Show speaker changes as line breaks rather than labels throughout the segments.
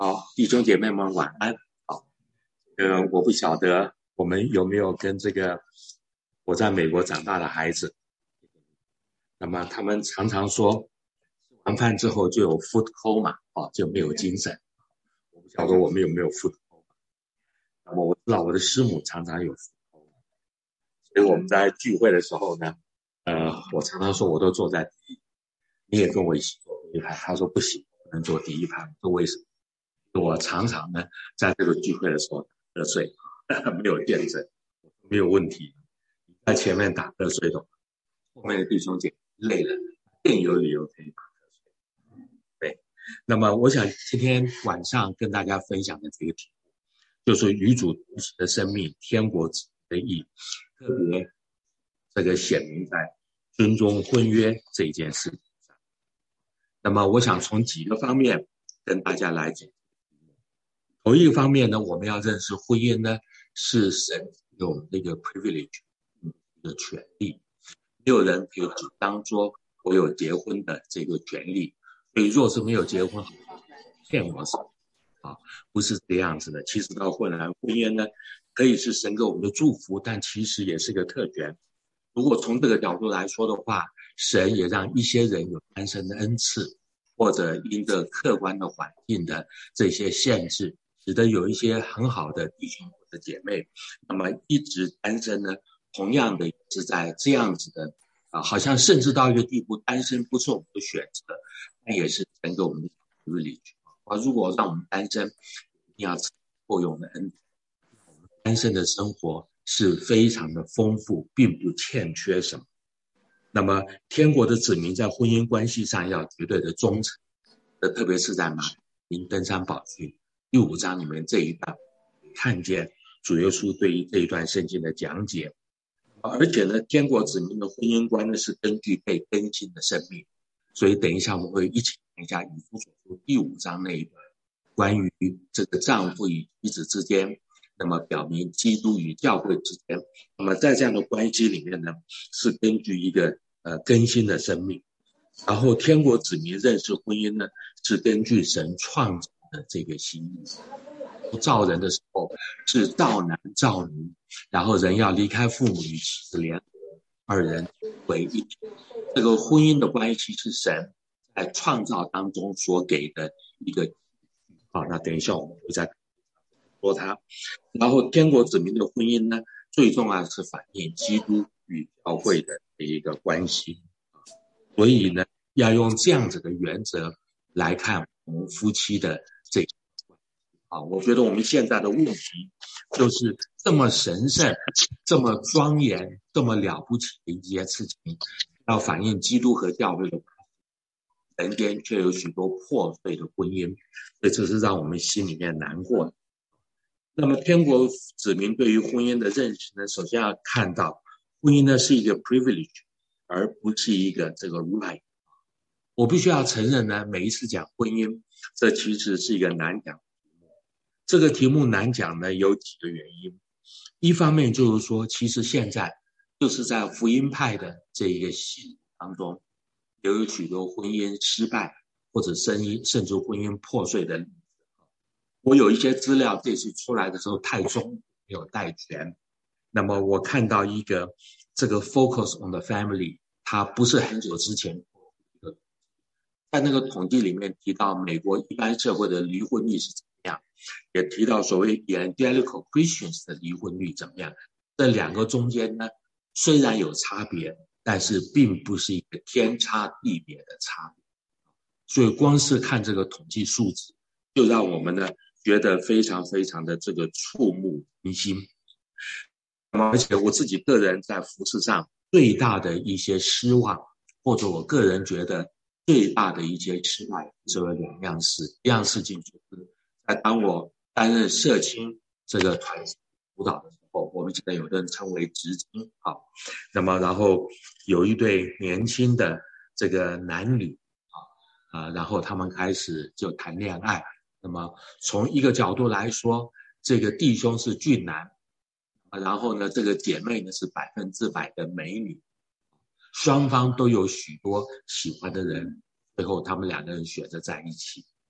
好，弟兄姐妹们晚安。好，我不晓得我们有没有跟这个我在美国长大的孩子，那么他们常常说，吃完饭之后就有 food coma，就没有精神。我不晓得我们有没有 food coma。那么我知道我的师母常常有 food coma，所以我们在聚会的时候呢，我常常说我都坐在第一，你也跟我一起坐第一排。他说不行，不能坐第一排。我说为什么？我常常呢，在这个聚会的时候打瞌睡，没有见证，没有问题。在前面打瞌睡的，后面的弟兄姐妹累了，更有理由可以打瞌睡。对，那么我想今天晚上跟大家分享的这个题目，就是与主同行的生命，天国子民的义，特别这个显明在尊重婚约这一件事情上。那么我想从几个方面跟大家来讲。头一个方面呢，我们要认识婚姻呢是神有那个 privilege， 一个权利，没有人可以主张说我有结婚的这个权利，所以若是没有结婚，骗我什么啊？不是这样子的。其实到婚姻呢，可以是神给我们的祝福，但其实也是个特权。如果从这个角度来说的话，神也让一些人有单身的恩赐，或者因着客观的环境的这些限制，使得有一些很好的弟兄或者姐妹，那么一直单身呢，同样的是在这样子的好像甚至到一个地步，单身不是我们的选择，那也是神给我们的privilege。如果让我们单身，一定要够用的恩典，我们单身的生活是非常的丰富，并不欠缺什么。那么天国的子民在婚姻关系上要绝对的忠诚，特别是在马太福音登山宝训第5章里面这一段，看见主耶稣对于这一段圣经的讲解。而且呢，天国子民的婚姻观呢是根据被更新的生命，所以等一下我们会一起看一下以弗所书第5章那一段，关于这个丈夫与妻子之间，那么表明基督与教会之间，那么在这样的关系里面呢，是根据一个更新的生命。然后天国子民认识婚姻呢，是根据神创造的这个心意。造人的时候是造男造女，然后人要离开父母与妻子联合，二人为一体。这个婚姻的关系是神在创造当中所给的一个。好，那等一下我们会再说它。然后天国子民的婚姻呢，最重要的是反映基督与教会的一个关系。所以呢，要用这样子的原则来看我们夫妻的这个关系。我觉得我们现在的问题就是这么神圣、这么庄严、这么了不起的一件事情，要反映基督和教会的关系，人间却有许多破碎的婚姻，所以这是让我们心里面难过的。那么天国子民对于婚姻的认识呢，首先要看到婚姻呢是一个 privilege， 而不是一个这个 right。 我必须要承认呢，每一次讲婚姻，这其实是一个难讲的题目。这个题目难讲呢，有几个原因。一方面就是说，其实现在就是在福音派的这一个系当中，有许多婚姻失败或者甚至婚姻破碎的例子。我有一些资料这次出来的时候太中，没有带全。那么我看到一个这个 Focus on the Family， 它不是很久之前在那个统计里面提到美国一般社会的离婚率是怎么样，也提到所谓 Evangelical Christians 的离婚率怎么样。这两个中间呢，虽然有差别，但是并不是一个天差地别的差别。所以光是看这个统计数字，就让我们呢觉得非常非常的这个触目惊心。而且我自己个人在服事上最大的一些失望，或者我个人觉得最大的一些失败，只有两样事。一样事情就是在当我担任社青这个团辅导的时候，我们现在有的人称为职青。那么然后有一对年轻的这个男女然后他们开始就谈恋爱。那么从一个角度来说，这个弟兄是俊男，然后呢这个姐妹呢是100%的美女，双方都有许多喜欢的人，最后他们两个人选择在一起。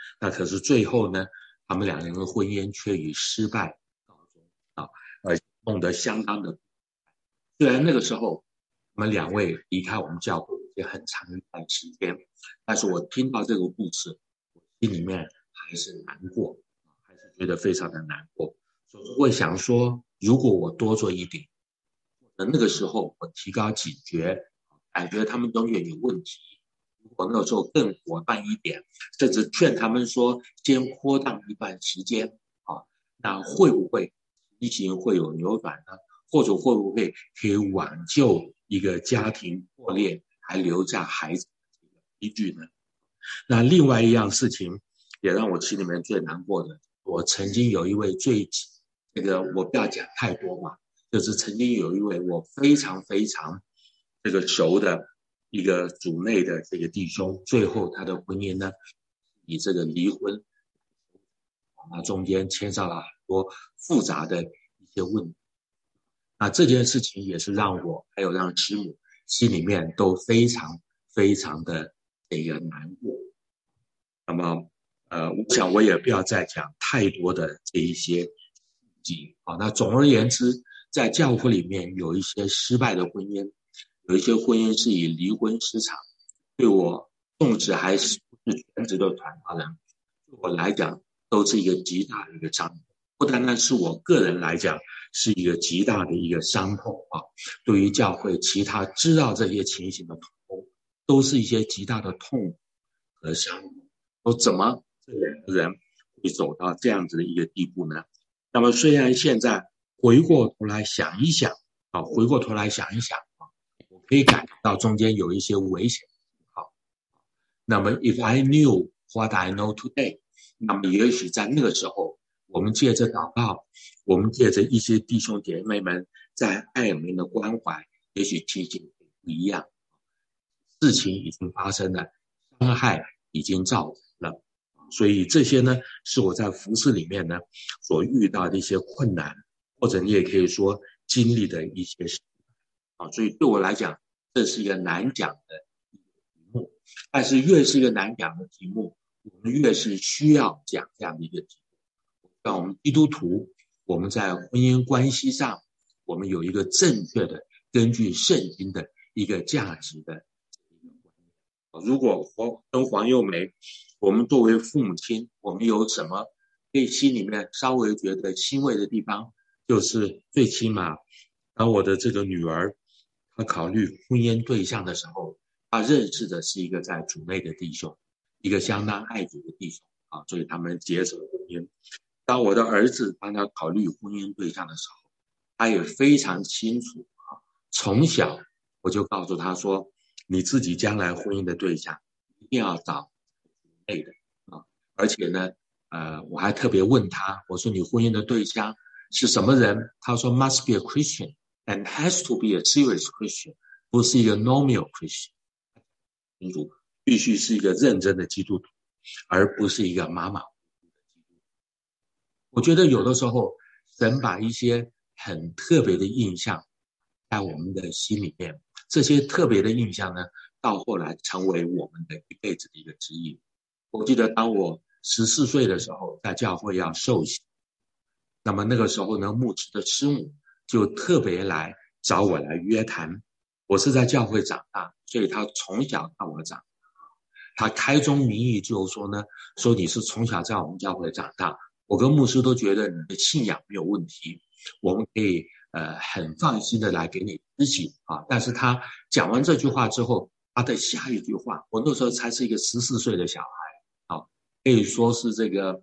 那可是最后呢，他们两人的婚姻却以失败告终啊，弄得相当的。虽然那个时候我们两位离开我们教会也很长一段时间，但是我听到这个故事，我心里面还是难过，还是觉得非常的难过。所以我想说，如果我多做一点，那个时候我提高警觉，感觉他们永远有问题。如果那个时候更果断一点，甚至劝他们说先拖档一段时间啊，那会不会疫情会有扭转呢？或者会不会可以挽救一个家庭破裂还留下孩子的依据呢？那另外一样事情也让我心里面最难过的，我曾经有一位我不要讲太多嘛，就是曾经有一位我非常非常这个熟的一个主内的这个弟兄，最后他的婚姻呢以这个离婚，那中间牵涉了很多复杂的一些问题。那这件事情也是让我还有让师母心里面都非常非常的这个难过。那么我想我也不要再讲太多的这一些细节啊。那总而言之，在教会里面有一些失败的婚姻，有一些婚姻是以离婚失场，对我纵使还是不是全职的传道人，对我来讲都是一个极大的一个伤痛。不单单是我个人来讲是一个极大的一个伤痛啊，对于教会其他知道这些情形的同工，都是一些极大的痛和伤痛。说怎么这两个人会走到这样子的一个地步呢？那么虽然现在回过头来想一想啊，我可以感觉到中间有一些危险。好，那么 if I knew what I know today， 那么也许在那个时候，我们借着祷告，我们借着一些弟兄姐妹们在爱里面的关怀，也许情形不一样。事情已经发生了，伤害已经造成了，所以这些呢是我在服事里面呢所遇到的一些困难，或者你也可以说经历的一些事啊。所以对我来讲，这是一个难讲的题目，但是越是一个难讲的题目，我们越是需要讲这样的一个题目。让我们基督徒，我们在婚姻关系上，我们有一个正确的根据圣经的一个价值的。如果跟黄幼梅，我们作为父母亲，我们有什么可以心里面稍微觉得欣慰的地方，就是最起码当我的这个女儿她考虑婚姻对象的时候，她认识的是一个在主内的弟兄，一个相当爱主的弟兄啊，所以他们结成婚姻。当我的儿子帮他考虑婚姻对象的时候，他也非常清楚啊，从小我就告诉他说，你自己将来婚姻的对象一定要找主内的啊，而且呢，我还特别问他，我说你婚姻的对象是什么人？他说 must be a Christian and has to be a serious Christian， 不是一个 normal Christian， 必须是一个认真的基督徒，而不是一个马马虎虎的基督徒。我觉得有的时候神把一些很特别的印象在我们的心里面，这些特别的印象呢，到后来成为我们的一辈子的一个指引。我记得当我14岁的时候，在教会要受洗，那么那个时候呢，牧师的师母就特别来找我来约谈。我是在教会长大，所以他从小看我长大。他开宗明义就说呢，说你是从小在我们教会长大，我跟牧师都觉得你的信仰没有问题，我们可以很放心的来给你咨询啊。但是他讲完这句话之后，他的下一句话，我那时候才是一个14岁的小孩啊，可以说是这个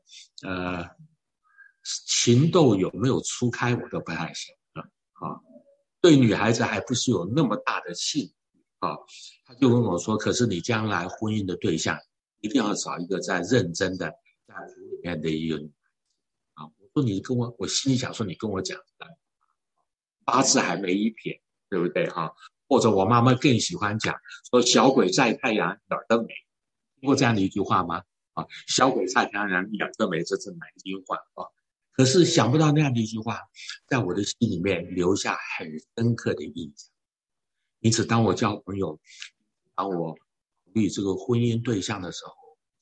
情窦有没有初开我都不太晓得啊。对女孩子还不是有那么大的兴啊。他就跟我说，可是你将来婚姻的对象一定要找一个在认真的在主里面的一个女啊。我说你跟我心里想说你跟我讲的八字还没一撇，对不对哈？或者我妈妈更喜欢讲说小鬼晒太阳哪儿的美，听过这样的一句话吗？啊，小鬼晒太阳哪儿的美，这是南京话啊。可是想不到那样的一句话，在我的心里面留下很深刻的印象。因此，当我交朋友，当我考虑这个婚姻对象的时候，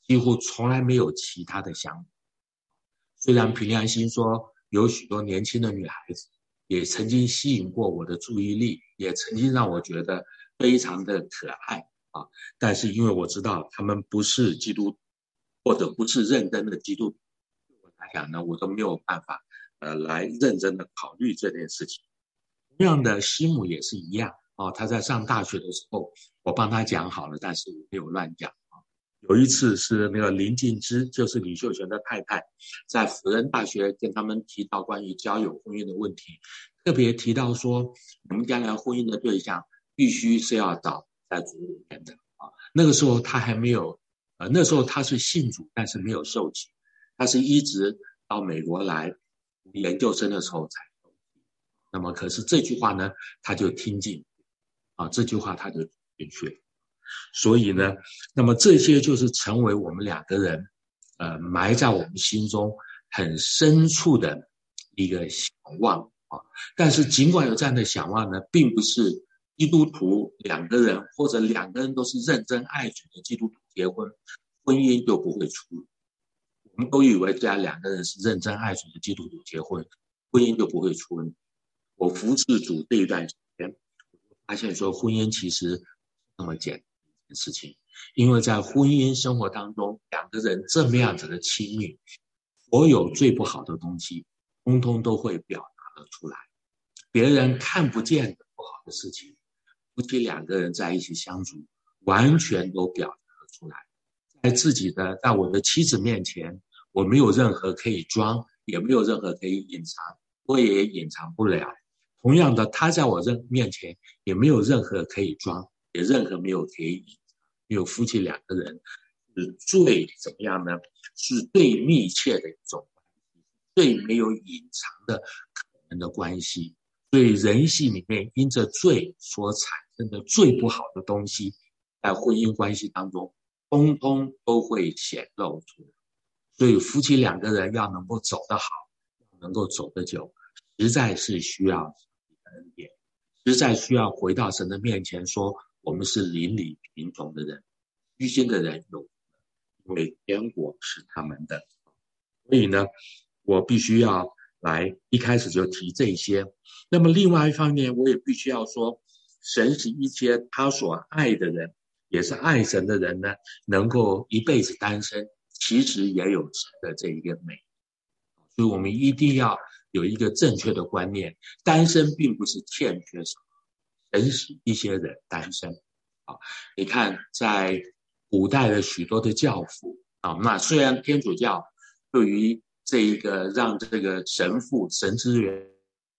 几乎从来没有其他的想法。虽然凭良心说，有许多年轻的女孩子也曾经吸引过我的注意力，也曾经让我觉得非常的可爱啊。但是因为我知道她们不是基督徒，或者不是认真的基督徒，对我来讲呢，我都没有办法来认真的考虑这件事情。同样的，师母也是一样啊。她在上大学的时候，我帮她讲好了，但是我没有乱讲。有一次是那个林静之，就是李秀全的太太，在辅仁大学跟他们提到关于交友婚姻的问题，特别提到说，你们将来婚姻的对象必须是要找在主里面的啊。那个时候他还没有，那时候他是信主，但是没有受洗，他是一直到美国来研究生的时候才受洗。那么可是这句话呢，他就听进啊，这句话他就进去了。所以呢，那么这些就是成为我们两个人埋在我们心中很深处的一个想望啊。但是尽管有这样的想望呢，并不是基督徒两个人或者两个人都是认真爱主的基督徒结婚，婚姻就不会出。我们都以为只要两个人是认真爱主的基督徒结婚，婚姻就不会出问题。我服侍主这一段时间，我发现说婚姻其实那么简单的事情，因为在婚姻生活当中，两个人这么样子的亲密，所有最不好的东西，通通都会表达得出来。别人看不见的不好的事情，夫妻两个人在一起相处，完全都表达得出来。在我的妻子面前，我没有任何可以装，也没有任何可以隐藏，我也隐藏不了。同样的，他在我面前也没有任何可以装，也任何没有可以隐藏。因为夫妻两个人是最怎么样呢？是最密切的一种关系，最没有隐藏的可能的关系。所以人性里面因着罪所产生的最不好的东西，在婚姻关系当中通通都会显露出来。所以夫妻两个人要能够走得好，能够走得久，实在是需要恩典，实在需要回到神的面前说，我们是邻里贫穷的人，虚心的人有福，因为天国是他们的。所以呢，我必须要来一开始就提这些。那么另外一方面，我也必须要说，神使一些他所爱的人，也是爱神的人呢，能够一辈子单身，其实也有神的这一个美。所以我们一定要有一个正确的观念，单身并不是欠缺什么，神使一些人单身。你看在古代的许多的教父那虽然天主教对于这一个让这个神父神职人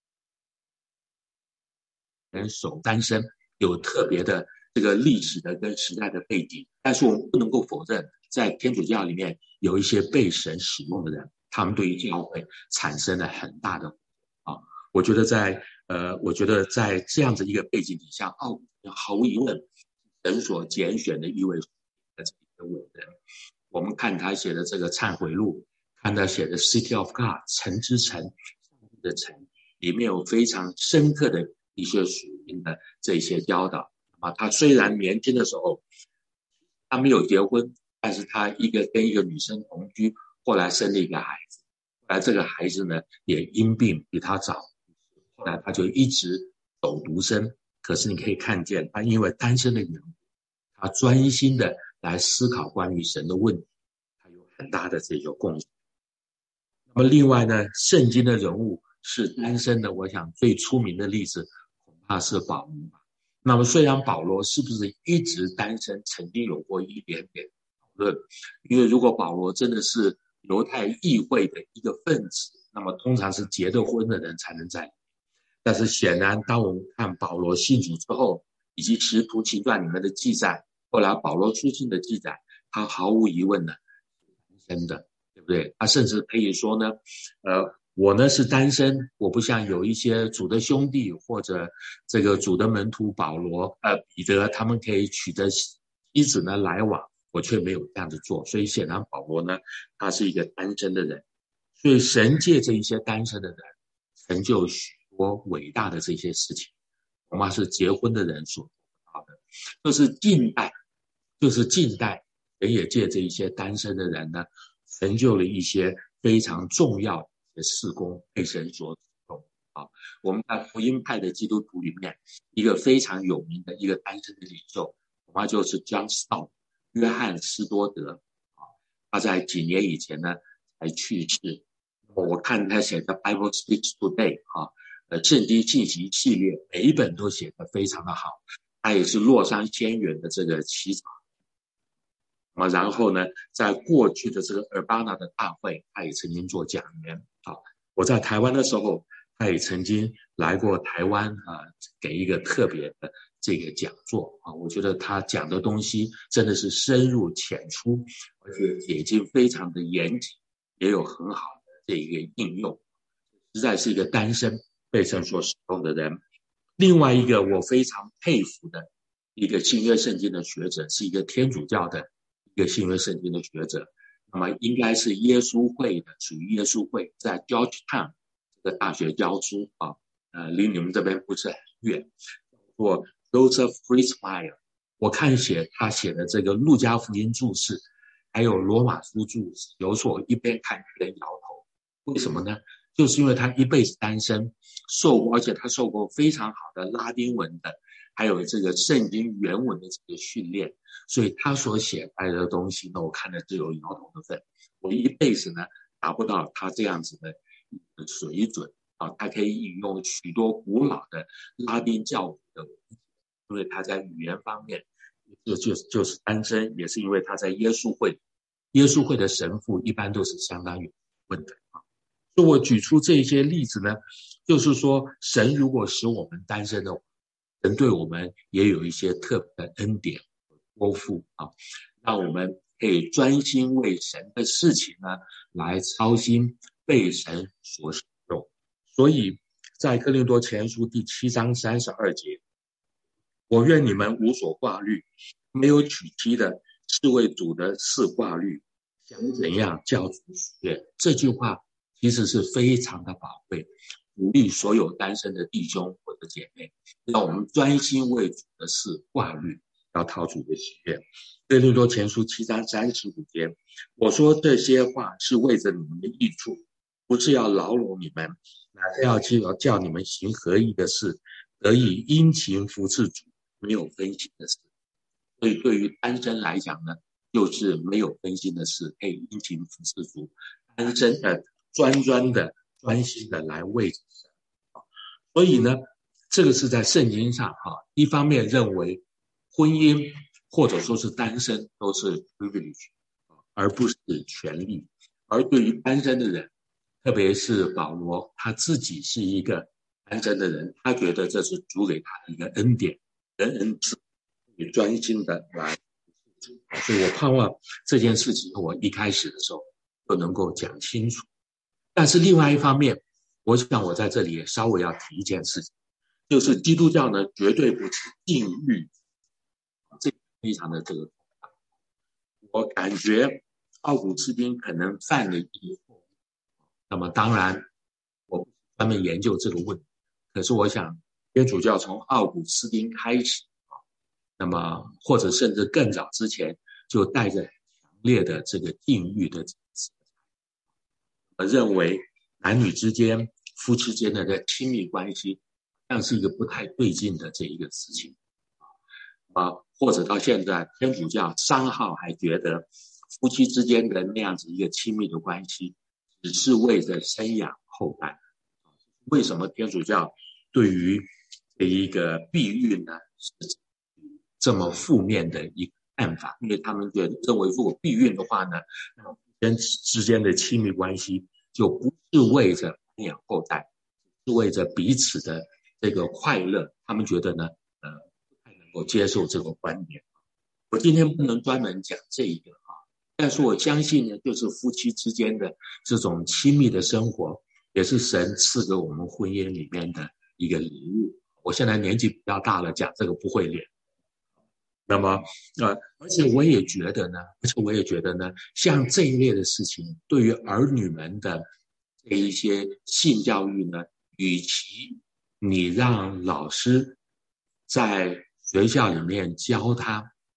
守单身有特别的这个历史的跟时代的背景，但是我们不能够否认，在天主教里面有一些被神使用的人，他们对于教会产生了很大的我觉得在这样子一个背景底下，毫无疑问，神所拣选的一位伟人。我们看他写的这个忏悔录，看他写的 City of God 城之城，上帝的城，里面有非常深刻的一些属灵的这些教导。他虽然年轻的时候他没有结婚，但是他跟一个女生同居，后来生了一个孩子，后来这个孩子呢也因病比他早，后来他就一直走独身。可是你可以看见他因为单身的缘故，他专心的来思考关于神的问题，他有很大的这个贡献。那么另外呢，圣经的人物是单身的，我想最出名的例子恐怕是保罗吧。那么虽然保罗是不是一直单身，曾经有过一点点讨论，因为如果保罗真的是犹太议会的一个分子，那么通常是结了婚的人才能在里面。但是显然当我们看保罗信主之后，以及使徒行传里面的记载，后来保罗书信的记载，他毫无疑问的是单身的，对不对？他甚至可以说呢我呢是单身，我不像有一些主的兄弟或者这个主的门徒保罗彼得，他们可以取得妻子呢来往，我却没有这样子做。所以显然保罗呢，他是一个单身的人。所以神借这一些单身的人成就许多伟大的这些事情，恐怕是结婚的人所做到的。就是近代神也借着一些单身的人呢，成就了一些非常重要的事工，被神所使用。我们在福音派的基督徒里面，一个非常有名的一个单身的领袖，恐怕就是 John Stott 约翰斯多德。他在几年以前呢才去世。我看他写的 Bible Speaks Today 圣经信息系列，每一本都写得非常的好。他也是洛杉矶远的这个起草。然后呢，在过去的这个Urbana的大会，他也曾经做讲员。我在台湾的时候，他也曾经来过台湾给一个特别的这个讲座。我觉得他讲的东西真的是深入浅出，而且解经非常的严谨，也有很好的这个应用，实在是一个单身被神所使用的人。另外一个我非常佩服的一个新约圣经的学者，是一个天主教的一个新约圣经的学者，那么应该是耶稣会的，属于耶稣会，在 Georgetown 这个大学教书离你们这边不是很远，叫 Joseph Fritzmeier。我看他写的这个路加福音注释，还有罗马书注释，有时候我一边看一边摇头。为什么呢？就是因为他一辈子单身，而且他受过非常好的拉丁文的，还有这个圣经原文的这个训练，所以他所写出来的东西呢，我看了只有摇头的份。我一辈子呢达不到他这样子的水准他可以引用许多古老的拉丁教母的文字，因为他在语言方面就是单身，也是因为他在耶稣会的神父一般都是相当有问的。所以我举出这些例子呢，就是说神如果使我们单身的话，神对我们也有一些特别的恩典托付让我们可以专心为神的事情呢来操心，被神所使用。所以在哥林多前书第7章32节，我愿你们无所挂虑，没有娶妻的是为主的事挂虑，想怎样叫主喜悦。这句话其实是非常的宝贵，鼓励所有单身的弟兄或者姐妹，让我们专心为主的事挂虑，要讨主的喜悦。哥林多前书7章35节，我说这些话是为着你们的益处，不是要劳碌你们，乃是要叫你们行合意的事，得以殷勤服侍主，没有分心的事。所以对于单身来讲呢，就是没有分心的事，可以殷勤服侍主，单身的专心的来为神。所以呢，这个是在圣经上一方面认为婚姻或者说是单身都是 privilege 而不是权利。而对于单身的人，特别是保罗他自己是一个单身的人，他觉得这是主给他的一个恩典，恩赐，专心的来。所以我盼望这件事情我一开始的时候就能够讲清楚。但是另外一方面，我想我在这里也稍微要提一件事情，就是基督教呢绝对不是禁欲，这非常的这个，我感觉奥古斯丁可能犯了一个错误。那么当然我不专门研究这个问题，可是我想天主教从奥古斯丁开始那么或者甚至更早之前就带着强烈的这个禁欲的色彩，认为男女之间夫妻间的亲密关系像是一个不太对劲的这一个事情或者到现在天主教3号还觉得夫妻之间的那样子一个亲密的关系只是为了生养后代。为什么天主教对于这一个避孕呢是这么负面的一个看法？因为他们认为如果避孕的话呢，人之间的亲密关系就不是为着繁衍后代，是为着彼此的这个快乐。他们觉得呢不太能够接受这个观点。我今天不能专门讲这一个但是我相信呢，就是夫妻之间的这种亲密的生活也是神赐给我们婚姻里面的一个礼物。我现在年纪比较大了，讲这个不会脸。那么而且我也觉得呢，像这一类的事情对于儿女们的这一些性教育呢，与其你让老师在学校里面教他，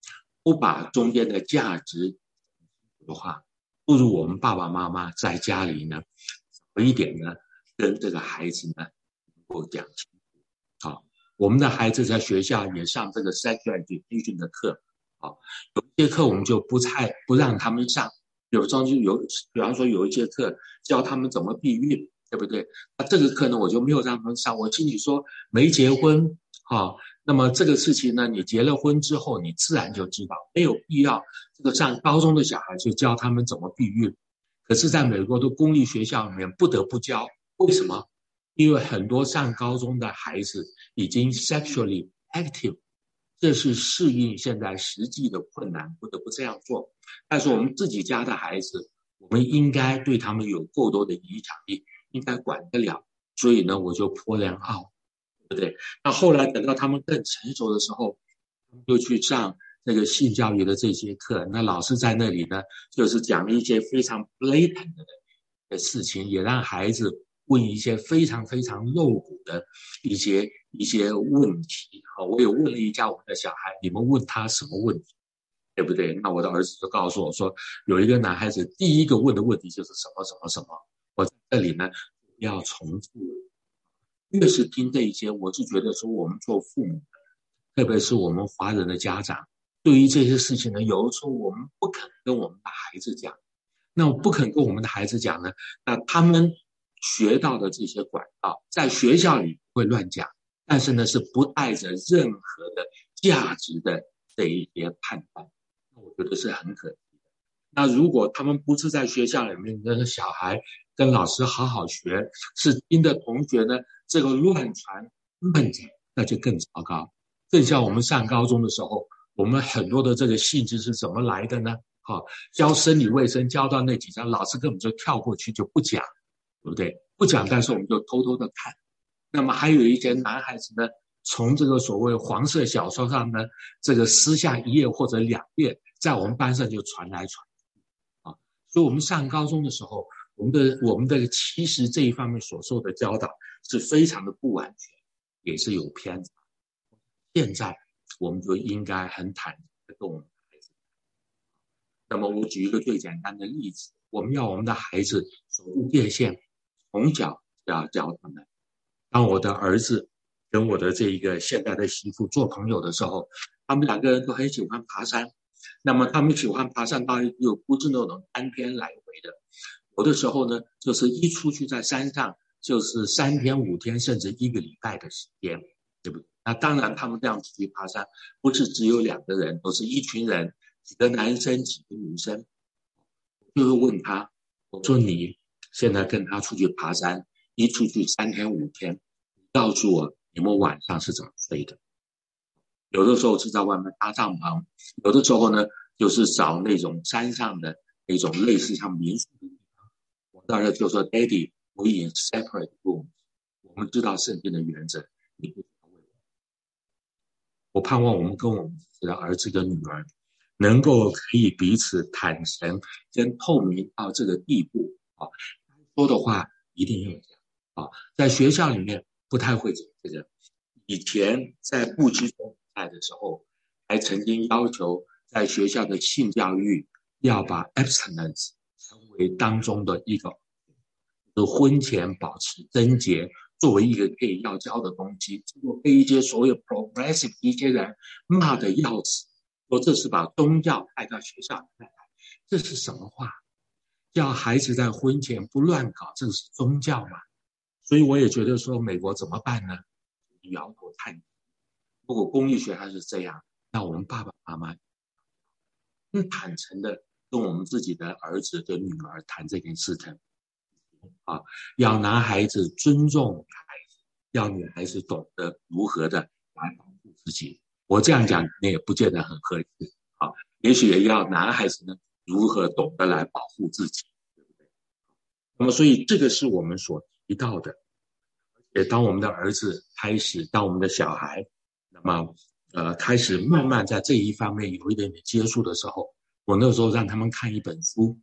不把中间的价值的话，不如我们爸爸妈妈在家里呢，早一点呢，跟这个孩子呢能够讲清楚。好，我们的孩子在学校也上这个 sexual education 的课，好，有一些课我们就不让他们上，有时候就比方说有一节课教他们怎么避孕，对不对？那这个课呢，我就没有让他们上。我心里说，没结婚，好，那么这个事情呢，你结了婚之后，你自然就知道，没有必要这个上高中的小孩去教他们怎么避孕。可是，在美国的公立学校里面不得不教，为什么？因为很多上高中的孩子已经 sexually active， 这是适应现在实际的困难，不得不这样做。但是我们自己家的孩子，我们应该对他们有够多的影响力，应该管得了。所以呢，我就泼凉傲，对不对？那后来等到他们更成熟的时候，就去上那个性教育的这些课，那老师在那里呢，就是讲一些非常 blatant 的事情，也让孩子问一些非常非常露骨的一些问题。好，我有问了一下我们的小孩，你们问他什么问题，对不对？那我的儿子就告诉我说，有一个男孩子第一个问的问题就是什么什么什么。我在这里呢不要重复，越是听这一些，我是觉得说我们做父母的，特别是我们华人的家长，对于这些事情呢，有的时候我们不肯跟我们的孩子讲。那我不肯跟我们的孩子讲呢，那他们学到的这些管道，在学校里会乱讲，但是呢是不带着任何的价值的这一些判断，那我觉得是很可惜的。那如果他们不是在学校里面跟小孩跟老师好好学，是听的同学呢这个乱传乱讲，那就更糟糕。更像我们上高中的时候，我们很多的这个性质是怎么来的呢？好，教生理卫生教到那几章，老师根本就跳过去就不讲，对不对？不讲，但是我们就偷偷的看。那么还有一些男孩子呢，从这个所谓黄色小说上呢，这个撕下一页或者两页，在我们班上就传来传去啊。所以我们上高中的时候，我们的其实这一方面所受的教导是非常的不完全，也是有偏差。现在我们就应该很坦诚的跟我们的孩子。那么我举一个最简单的例子，我们要我们的孩子守住界限，从小要教他们。当我的儿子跟我的这一个现在的媳妇做朋友的时候，他们两个人都很喜欢爬山。那么他们喜欢爬山，当然又不是那种单天来回的，有的时候呢，就是一出去在山上就是3天5天，甚至1个礼拜的时间，对不对？那当然他们这样出去爬山，不是只有2个人，都是一群人，几个男生几个女生。我就会问他，我说你现在跟他出去爬山，一出去3天5天，告诉我你们晚上是怎么睡的？有的时候是在外面搭帐篷，有的时候呢就是找那种山上的那种类似像民宿的地方。我当时就说 Daddy we in separate rooms， 我们知道圣经的原则，你不要为我盼望我们跟我们的儿子跟女儿能够可以彼此坦诚跟透明到这个地步啊，说的话一定要讲啊。在学校里面不太会讲这个，以前在部级中的时候，还曾经要求在学校的性教育要把 abstinence 成为当中的一个婚前保持贞洁作为一个可以要教的东西，结果被一些所有 progressive 一些人骂得要死，说这是把宗教带到学校来，这是什么话？叫孩子在婚前不乱搞，这是宗教嘛？所以我也觉得说美国怎么办呢？摇头叹气。如果公立学还是这样，那我们爸爸妈妈更坦诚的跟我们自己的儿子跟女儿谈这件事情啊，要男孩子尊重孩子，要女孩子懂得如何的来保护自己。我这样讲你也不见得很合适啊，也许也要男孩子呢如何懂得来保护自己，对不对？那么所以这个是我们所提到的。也当我们的儿子开始，当我们的小孩那么开始慢慢在这一方面有一点点接触的时候，我那时候让他们看一本书，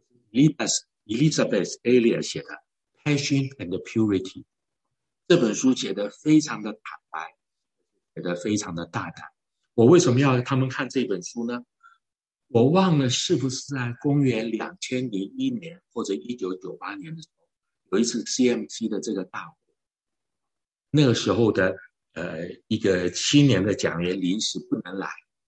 Elizabeth Elliot 写的 Passion and Purity。 这本书写得非常的坦白，写得非常的大胆。我为什么要他们看这本书呢？ 我忘了是不是在公元2001年或者1998年的时候，有一次 CMC 的这个大会，那个时候的一个青年的讲员临时不能来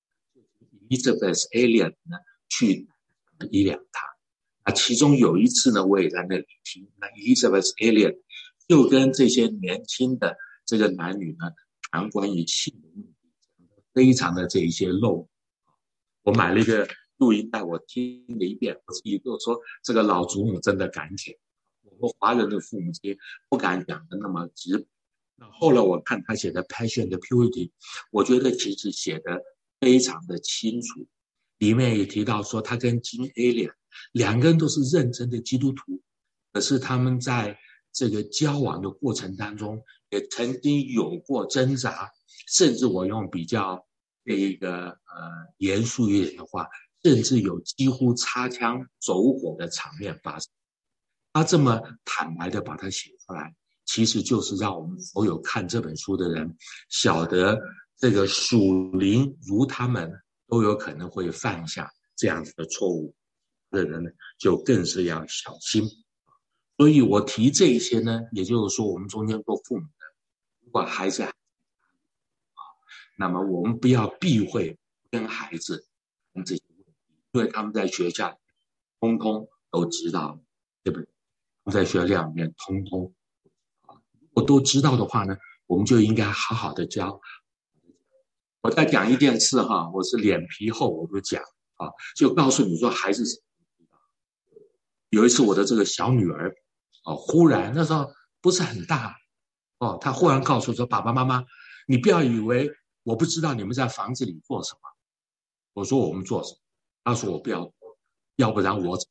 ，Elizabeth Elliot 呢去一两堂。啊，其中有一次呢，我也在那里听，那 Elizabeth Elliot 就跟这些年轻的这个男女呢谈关于性的问题，非常的这一些露。我买了一个录音带，我听了一遍，我自己就说这个老祖母真的敢讲，我们华人的父母亲不敢讲的那么直。那后来我看他写的《Passion and Purity》，我觉得其实写的非常的清楚，里面也提到说他跟金 Alien 两个人都是认真的基督徒，可是他们在这个交往的过程当中，也曾经有过挣扎，甚至我用比较这个严肃一点的话，甚至有几乎擦枪走火的场面发生。他这么坦白的把它写出来，其实就是让我们所有看这本书的人晓得，这个属灵如他们都有可能会犯下这样子的错误的人呢，就更是要小心。所以我提这一些呢，也就是说，我们中间做父母的，如果孩子那么我们不要避讳跟孩子谈这些问题，因为他们在学校通通都知道，对不对？他们在学校里面通通如果都知道的话呢，我们就应该好好的教。我再讲一件事哈，我是脸皮厚，我就讲啊，就告诉你说孩子有一次我的这个小女儿忽然那时候不是很大她忽然告诉我说：“爸爸妈妈，你不要以为我不知道你们在房子里做什么。”我说：“我们做什么？”她说：“我不要，要不然我……”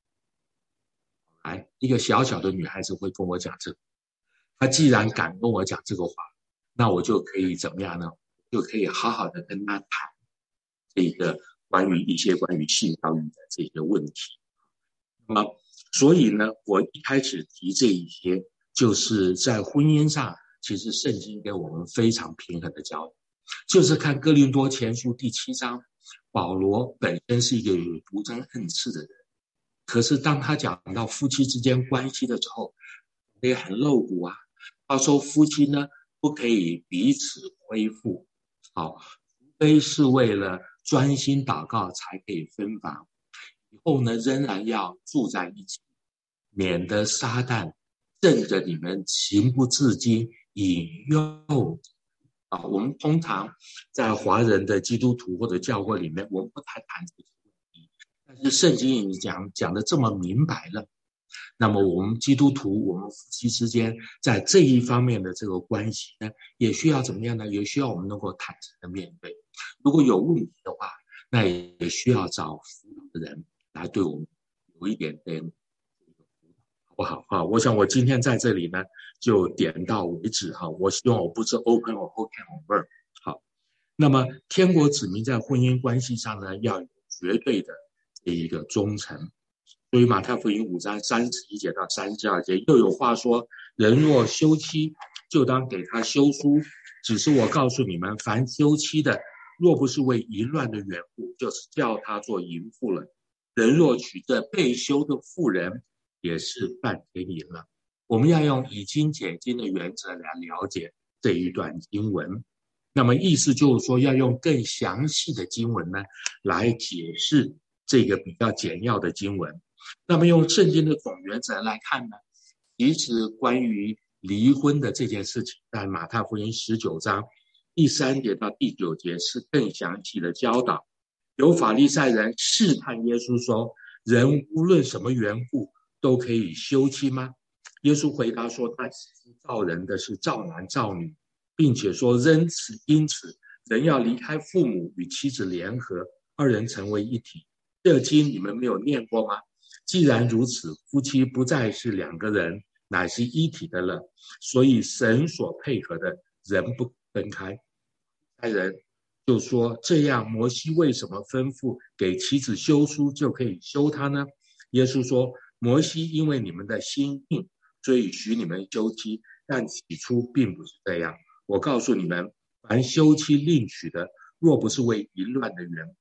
一个小小的女孩子会跟我讲这个，她既然敢跟我讲这个话，那我就可以怎么样呢？就可以好好的跟她谈这个关于性教育的这些问题。那么，所以呢，我一开始提这一些，就是在婚姻上，其实圣经给我们非常平衡的教导，就是看哥林多前书第7章，保罗本身是一个有独占恩赐的人，可是当他讲到夫妻之间关系的时候，也很露骨啊。他说夫妻呢不可以彼此恢复，除非是为了专心祷告才可以分房。以后呢，仍然要住在一起，免得撒旦趁着你们情不自禁引诱。我们通常在华人的基督徒或者教会里面，我们不太谈这些问题，但是圣经已经讲的这么明白了。那么我们基督徒，我们夫妻之间在这一方面的这个关系呢，也需要怎么样呢？也需要我们能够坦诚的面对。如果有问题的话，那也需要找辅导的人来对我们有一点点好不好啊？我想我今天在这里呢，就点到为止哈。我希望我不是 open or open over。好，那么天国子民在婚姻关系上呢，要有绝对的这一个忠诚。所以马太福音5章31节到32节，又有话说：人若休妻，就当给他休书。只是我告诉你们，凡休妻的，若不是为淫乱的缘故，就是叫他做淫妇了。人若娶这被休的妇人，也是犯奸淫了。我们要用以经解经的原则来了解这一段经文。那么意思就是说，要用更详细的经文呢，来解释这个比较简要的经文。那么用圣经的总原则来看呢，其实关于离婚的这件事情，在马太福音19章第3节到第9节是更详细的教导。有法利赛人试探耶稣说：人无论什么缘故都可以休妻吗？耶稣回答说：他造人的是造男造女，并且说因此人要离开父母与妻子联合，二人成为一体。这经你们没有念过吗？既然如此，夫妻不再是两个人，乃是一体的了。所以神所配合的，人不分开。爱人就说：这样摩西为什么吩咐给妻子休书就可以休她呢？耶稣说：摩西因为你们的心硬，所以许你们休妻，但起初并不是这样。我告诉你们，凡休妻另娶的，若不是为淫乱的缘故，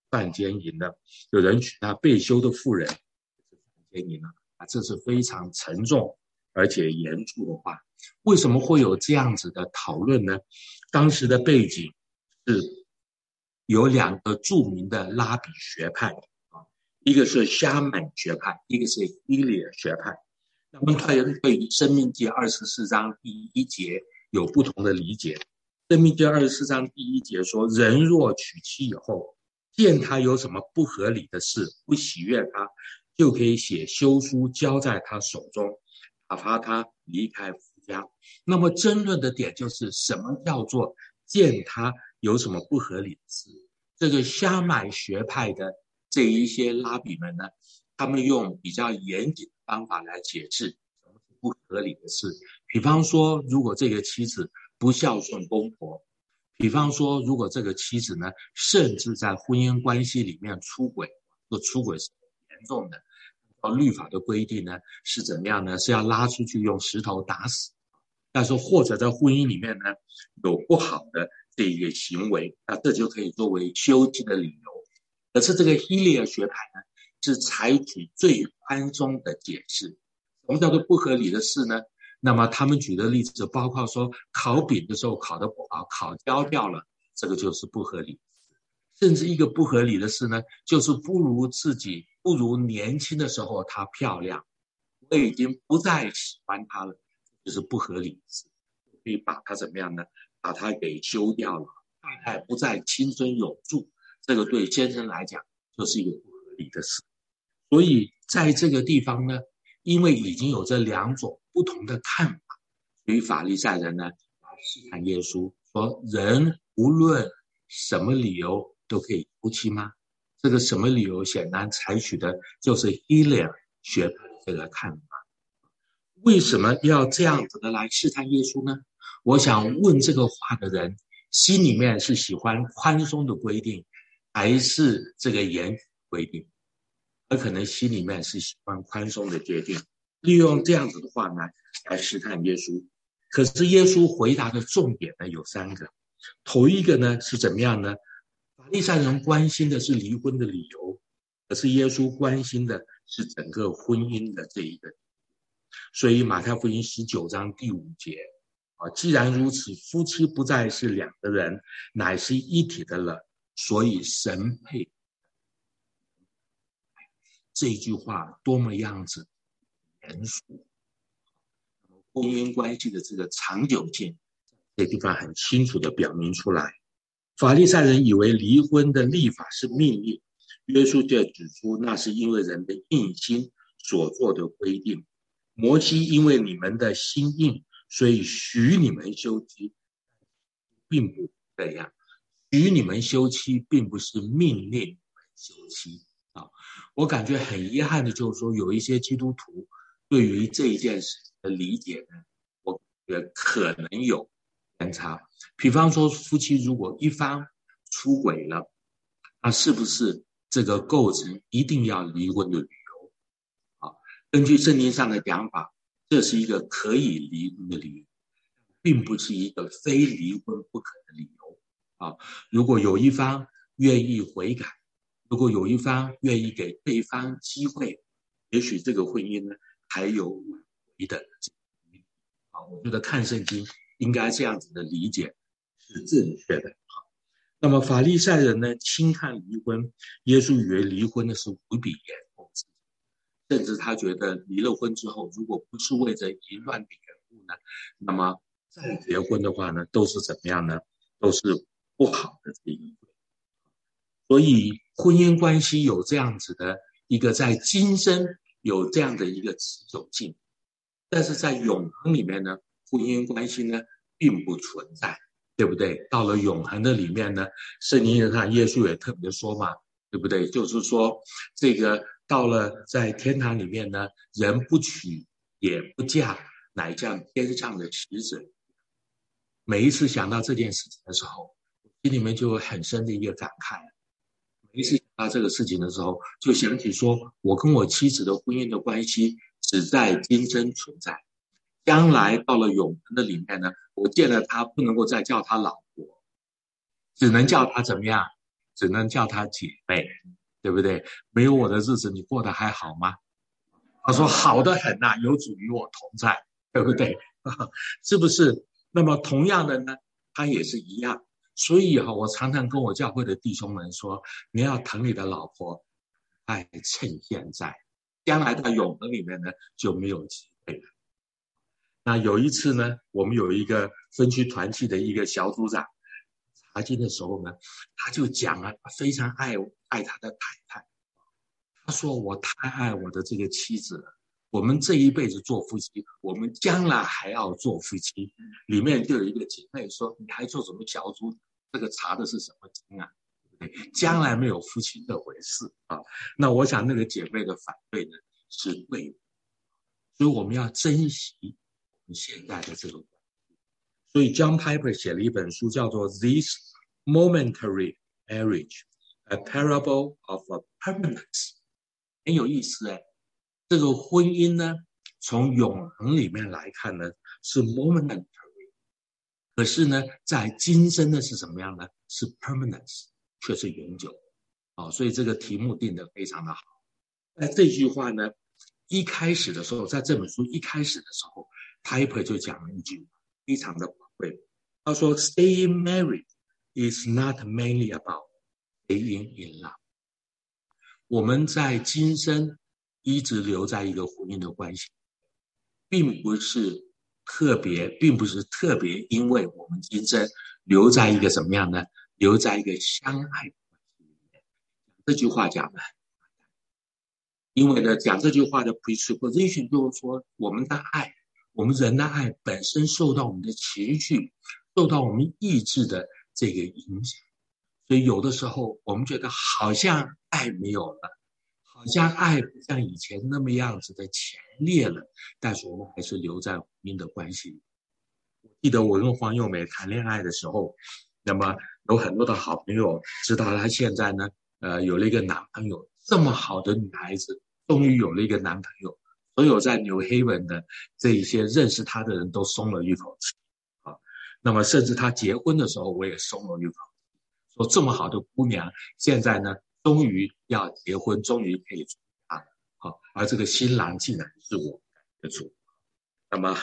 犯奸淫了，有人娶她被休的妇人是犯奸淫了这是非常沉重而且严肃的话。为什么会有这样子的讨论呢？当时的背景是有两个著名的拉比学派一个是沙满学派，一个是伊利尔学派。那么对于申命记24章第1节有不同的理解。申命记24章第1节说，人若娶妻以后，见他有什么不合理的事，不喜悦他，就可以写休书交在他手中，打发他离开夫家。那么争论的点就是什么叫做见他有什么不合理的事。这个沙满学派的这一些拉比们呢，他们用比较严谨的方法来解释什么是不合理的事。比方说，如果这个妻子不孝顺公婆，比方说如果这个妻子呢，甚至在婚姻关系里面出轨，这个出轨是很严重的，律法的规定呢是怎么样呢？是要拉出去用石头打死。但是或者在婚姻里面呢有不好的这一个行为，那这就可以作为休妻的理由。可是这个希利尔学派呢，是采取最宽松的解释。什么叫做不合理的事呢？那么他们举的例子包括说，烤饼的时候烤得不好，烤焦掉了，这个就是不合理。甚至一个不合理的事呢，就是不如年轻的时候她漂亮，我已经不再喜欢她了，就是不合理的事。可以把她怎么样呢？把她给休掉了，太太不再青春永驻，这个对先生来讲就是一个不合理的事。所以在这个地方呢，因为已经有这两种不同的看法，所以法利赛人呢来试探耶稣，说人无论什么理由都可以夫妻吗？这个什么理由显然采取的就是希利尔学派的这个看法。为什么要这样子的来试探耶稣呢？我想问这个话的人心里面是喜欢宽松的规定，还是这个严谨规定？而可能心里面是喜欢宽松的决定，利用这样子的话呢来试探耶稣。可是耶稣回答的重点呢有3个。头一个呢是怎么样呢？法利赛人关心的是离婚的理由，可是耶稣关心的是整个婚姻的这一个。所以马太福音19章第5节既然如此，夫妻不再是2个人，乃是一体的了，所以神配。这句话多么样子严肃，婚姻关系的这个长久性，这地方很清楚的表明出来。法利赛人以为离婚的立法是命令，耶稣就指出那是因为人的硬心所做的规定。摩西因为你们的心硬，所以许你们休妻，并不这样。许你们休妻并不是命令休妻我感觉很遗憾的就是说，有一些基督徒对于这一件事的理解呢，我觉得可能有偏差。比方说，夫妻如果一方出轨了，那是不是这个构成一定要离婚的理由？根据圣经上的讲法，这是一个可以离婚的理由，并不是一个非离婚不可的理由如果有一方愿意悔改，如果有一方愿意给对方机会，也许这个婚姻呢还有挽回的我觉得看圣经应该这样子的理解是正确的那么法利赛人呢轻看离婚，耶稣以为离婚的是无比严重，甚至他觉得离了婚之后，如果不是为着淫乱的缘故呢，那么再结婚的话呢，都是怎么样呢？都是不好的这一个。所以婚姻关系有这样子的一个在今生有这样的一个持久性，但是在永恒里面呢，婚姻关系呢并不存在，对不对？到了永恒的里面呢，圣经上耶稣也特别说嘛，对不对？就是说这个到了在天堂里面呢，人不娶也不嫁，乃像天上的使者。每一次想到这件事情的时候，心里面就有很深的一个感慨。每一次想到这个事情的时候，就想起说，我跟我妻子的婚姻的关系只在今生存在，将来到了永恒的里面呢，我见了她不能够再叫她老婆，只能叫她怎么样？ 只能叫她姐妹，对不对？没有我的日子，你过得还好吗？他说好得很呐，有主与我同在，对不对？是不是？那么同样的呢，他也是一样。所以我常常跟我教会的弟兄们说，你要疼你的老婆，趁现在，将来到永恒里面呢就没有机会了。那有一次呢，我们有一个分区团契的一个小组长查经的时候呢，他就讲了，非常爱他的太太。他说我太爱我的这个妻子了，我们这一辈子做夫妻，我们将来还要做夫妻。里面就有一个姐妹说，你还做什么小组？这个查的是什么经啊？将来没有夫妻这回事啊。那我想那个姐妹的反对呢是对的，所以我们要珍惜我们现在的这个关系。所以 John Piper 写了一本书叫做 This Momentary Marriage, A Parable of a Permanence， 很有意思哎。这个婚姻呢，从永恒里面来看呢是 momentary， 可是呢在今生的是什么样呢？是 permanence， 却是永久。所以这个题目定得非常的好。那这句话呢，一开始的时候，在这本书一开始的时候 Piper 就讲了一句非常的宝贵，他说 Staying married is not mainly about staying in love。 我们在今生一直留在一个婚姻的关系，并不是特别因为我们今生留在一个什么样呢？留在一个相爱的关系里面。这句话讲的，因为呢，讲这句话的 presupposition 就是说，我们的爱，我们人的爱本身受到我们的情绪，受到我们意志的这个影响，所以有的时候我们觉得好像爱没有了，好像爱不像以前那么样子的强烈了，但是我们还是留在婚姻的关系里。我记得我跟黄幼美谈恋爱的时候，那么有很多的好朋友知道她现在呢有了一个男朋友，这么好的女孩子终于有了一个男朋友，所有在 New Haven 的这一些认识她的人都松了一口气那么甚至她结婚的时候我也松了一口气，说这么好的姑娘现在呢终于要结婚，终于可以出嫁了而这个新郎竟然是我的主。那么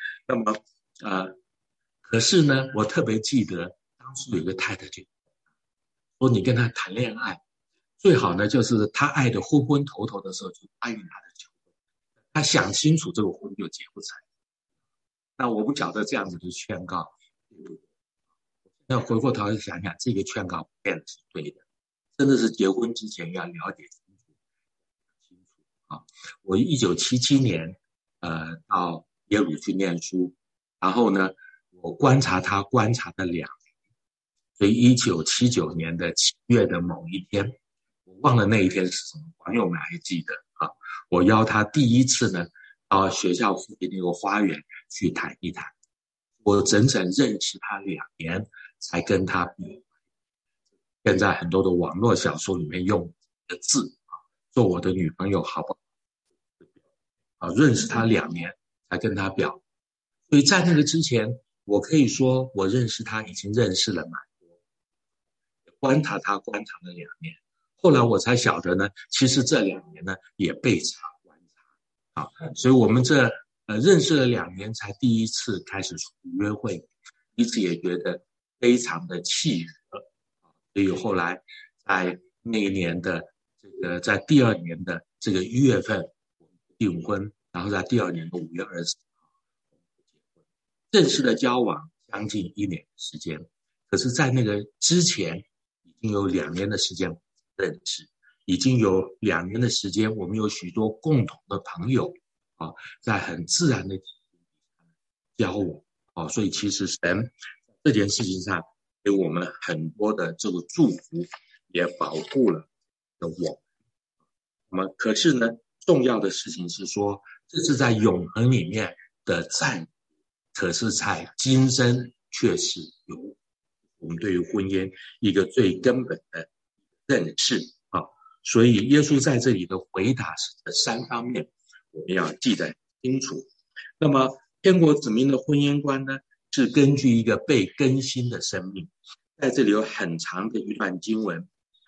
可是呢我特别记得当时有一个太太就说，你跟他谈恋爱最好呢就是他爱的昏昏头头的时候就答应他的求婚，他想清楚这个婚就结不成。那我不晓得这样子的劝告对不对？那回过头来想想，这个劝告不见得是对的，真的是结婚之前要了解清楚我1977年到耶鲁去念书，然后呢我观察他观察了2年，所以1979年的7月的某一天，我忘了那一天是什么，朋友们还记得我邀他第一次呢到学校附近那个花园去谈一谈，我整整认识他2年才跟他现在很多的网络小说里面用的字做我的女朋友好不好认识他2年才跟他表。所以在那个之前，我可以说我认识他已经认识了蛮多，观察他观察了2年，后来我才晓得呢，其实这2年呢也被察观察所以我们这认识了2年才第一次开始出去约会，彼此也觉得非常的契合所以后来在那一年的在第2年的这个1月份我们订婚，然后在第2年的5月20号结婚，正式的交往将近1年的时间，可是在那个之前已经有2年的时间认识，已经有2年的时间我们有许多共同的朋友在很自然的交往所以其实神这件事情上给我们很多的这个祝福，也保护了我。那么可是呢重要的事情是说，这是在永恒里面的赞，可是在今生却是有我们对于婚姻一个最根本的认识所以耶稣在这里的回答是这3方面我们要记得清楚。那么天国子民的婚姻观呢，是根据一个被更新的生命，在这里有很长的一段经文，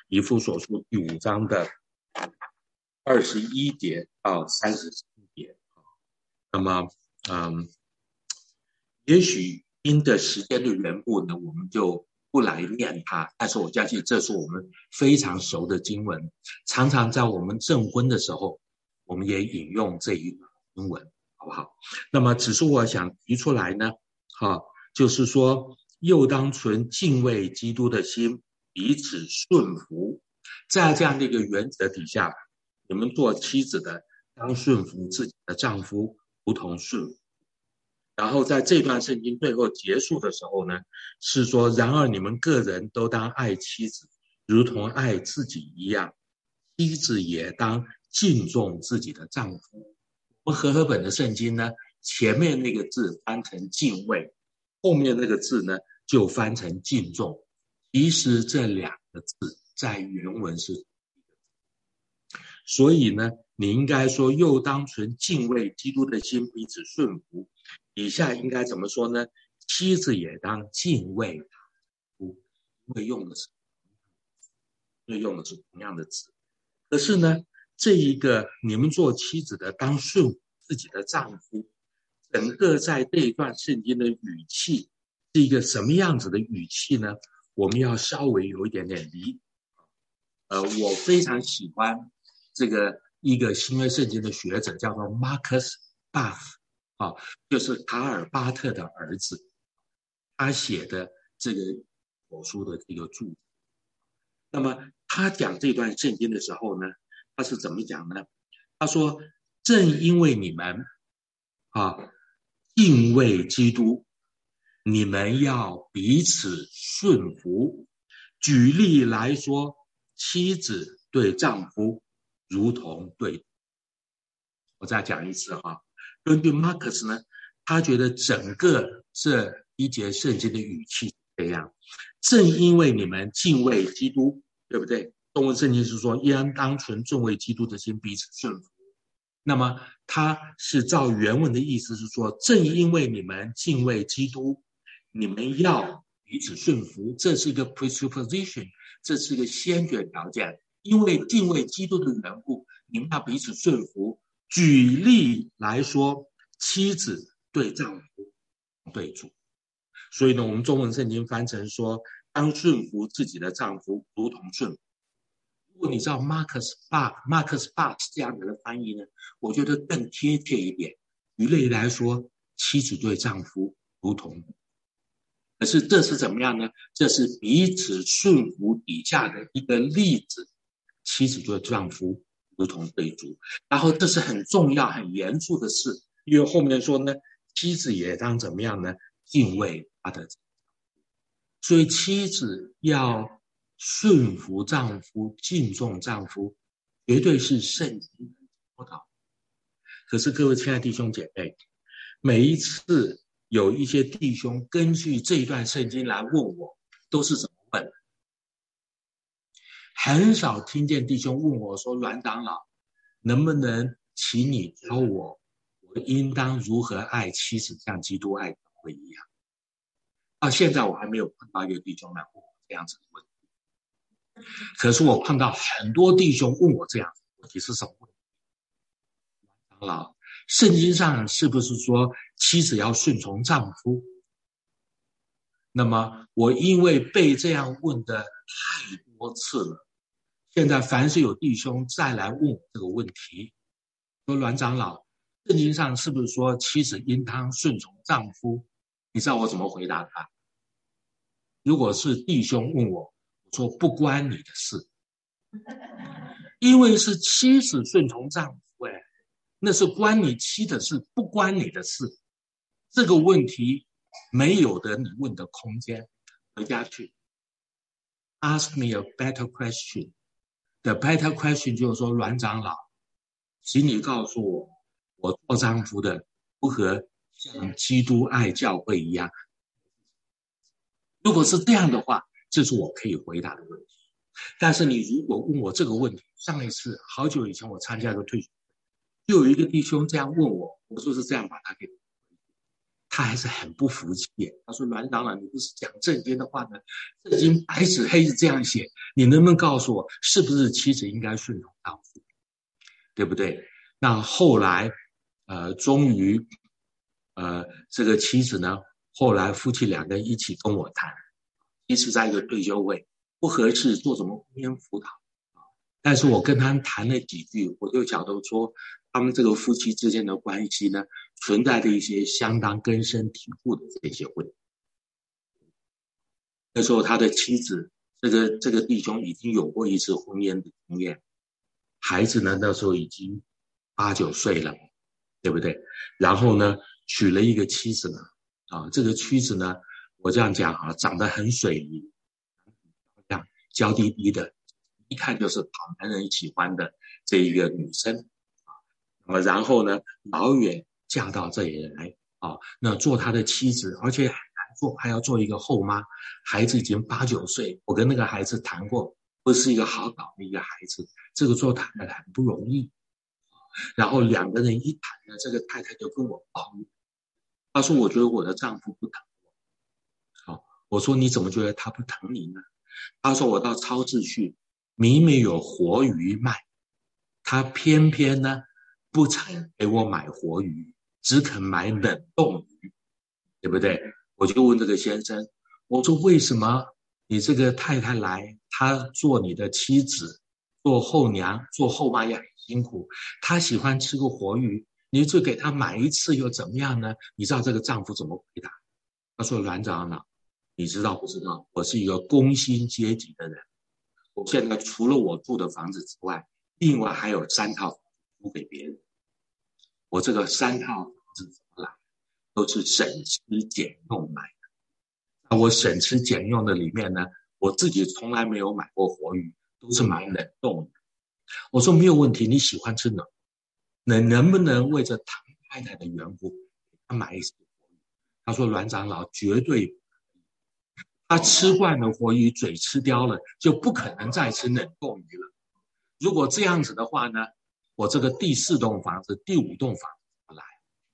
以弗所书第5章的21节到34节。那么也许因着时间的缘故呢，我们就不来念它，但是我相信这是我们非常熟的经文，常常在我们证婚的时候我们也引用这一段经文，好不好？那么只是我想提出来呢，就是说又当存敬畏基督的心，彼此顺服。在这样的一个原则底下，你们做妻子的当顺服自己的丈夫，如同顺服。然后在这段圣经最后结束的时候呢，是说然而你们个人都当爱妻子，如同爱自己一样，妻子也当敬重自己的丈夫。我们和合本的圣经呢，前面那个字翻成敬畏，后面那个字呢就翻成敬重。其实这两个字在原文是，所以呢你应该说又当存敬畏基督的心，彼此顺服。以下应该怎么说呢？妻子也当敬畏丈夫，因为用的是同样的字。可是呢，这一个你们做妻子的当顺服自己的丈夫，整个在这一段圣经的语气是一个什么样子的语气呢？我们要稍微有一点点理。我非常喜欢这个一个新约圣经的学者叫做 Marcus Buff，就是卡尔巴特的儿子，他写的这个口书的这个注。那么他讲这段圣经的时候呢，他是怎么讲呢？他说正因为你们敬畏基督，你们要彼此顺服。举例来说，妻子对丈夫如同对。我再讲一次根据马克思呢，他觉得整个这一节圣经的语气这样，正因为你们敬畏基督，对不对？中文圣经是说应当存敬畏基督的心，彼此顺服。那么他是照原文的意思是说，正因为你们敬畏基督，你们要彼此顺服。这是一个 presupposition， 这是一个先决条件。因为敬畏基督的缘故，你们要彼此顺服。举例来说，妻子对丈夫对主，所以呢，我们中文圣经翻成说，当顺服自己的丈夫，如同顺服。如果你知道 Marcus Buck 这样的翻译呢，我觉得更贴切一点。举例来说，妻子对丈夫如同。可是这是怎么样呢？这是彼此顺服底下的一个例子，妻子对丈夫如同对主。然后这是很重要很严肃的事，因为后面说呢，妻子也当怎么样呢？敬畏他的丈夫。所以妻子要顺服丈夫，敬重丈夫，绝对是圣经的教导。可是各位亲爱的弟兄姐妹，每一次有一些弟兄根据这一段圣经来问我，都是怎么问？很少听见弟兄问我说，阮长老，能不能请你教我应当如何爱妻子，像基督爱教会一样？到现在我还没有碰到一个弟兄来问我这样子的问题。可是我碰到很多弟兄问我这样子的问题，是什么问题？长老，圣经上是不是说妻子要顺从丈夫？那么我因为被这样问的太多次了，现在凡是有弟兄再来问我这个问题，说阮长老，圣经上是不是说妻子应当顺从丈夫？你知道我怎么回答他？如果是弟兄问我，我说不关你的事，因为是妻子顺从丈夫，那是关你妻的事，不关你的事。这个问题没有的你问的空间。回家去 Ask me a better question。 The better question 就是说，阮长老，请你告诉我，我做丈夫的如何像基督爱教会一样？如果是这样的话，这是我可以回答的问题。但是你如果问我这个问题，上一次好久以前我参加一个退休会，就有一个弟兄这样问我，我说是这样把他给
他还是很不服气耶。他说：“阮长老，你不是讲正经的话呢？圣经白纸黑字这样写，你能不能告诉我，是不是妻子应该顺从丈夫，对不对？”那后来，终于，这个妻子呢，后来夫妻两个人一起跟我谈，一直在一个退休会，不合适做什么婚姻辅导。但是我跟他们谈了几句，我就晓得说，他们这个夫妻之间的关系呢，存在着一些相当根深蒂固的这些问题。那时候他的妻子，这个弟兄已经有过一次婚姻的经验，孩子呢那时候已经8、9岁了，对不对？然后呢，娶了一个妻子呢，这个妻子呢，我这样讲啊，长得很水灵，这样娇滴滴的，一看就是讨男人喜欢的这一个女生。那么然后呢，老远嫁到这里来那做他的妻子，而且还要做一个后妈，孩子已经8、9岁。我跟那个孩子谈过，不是一个好搞的一个孩子，这个做太太很不容易。然后两个人一谈呢，这个太太就跟我抱怨，她说：“我觉得我的丈夫不疼我。”我说：“你怎么觉得他不疼你呢？”她说：“我到超市去，明明有活鱼卖，他偏偏呢不肯给我买活鱼，只肯买冷冻鱼，对不对？”我就问这个先生，我说：“为什么你这个太太来，她做你的妻子，做后娘，做后妈也很辛苦，她喜欢吃个活鱼，你就给她买一次又怎么样呢？”你知道这个丈夫怎么回答？他说：“阮长老，你知道不知道？我是一个工薪阶级的人，我现在除了我住的房子之外，另外还有3套房子租给别人。我这个3套房子怎么来？都是省吃俭用买的。那我省吃俭用的里面呢，我自己从来没有买过活鱼，都是买冷冻的。”我说：“没有问题，你喜欢吃冷，能不能为着唐太太的缘故，给他买一次活鱼？”他说：“阮长老绝对，他吃惯了活鱼，嘴吃刁了，就不可能再吃冷冻鱼了。如果这样子的话呢，我这个第4栋房子、第5栋房子怎么来？”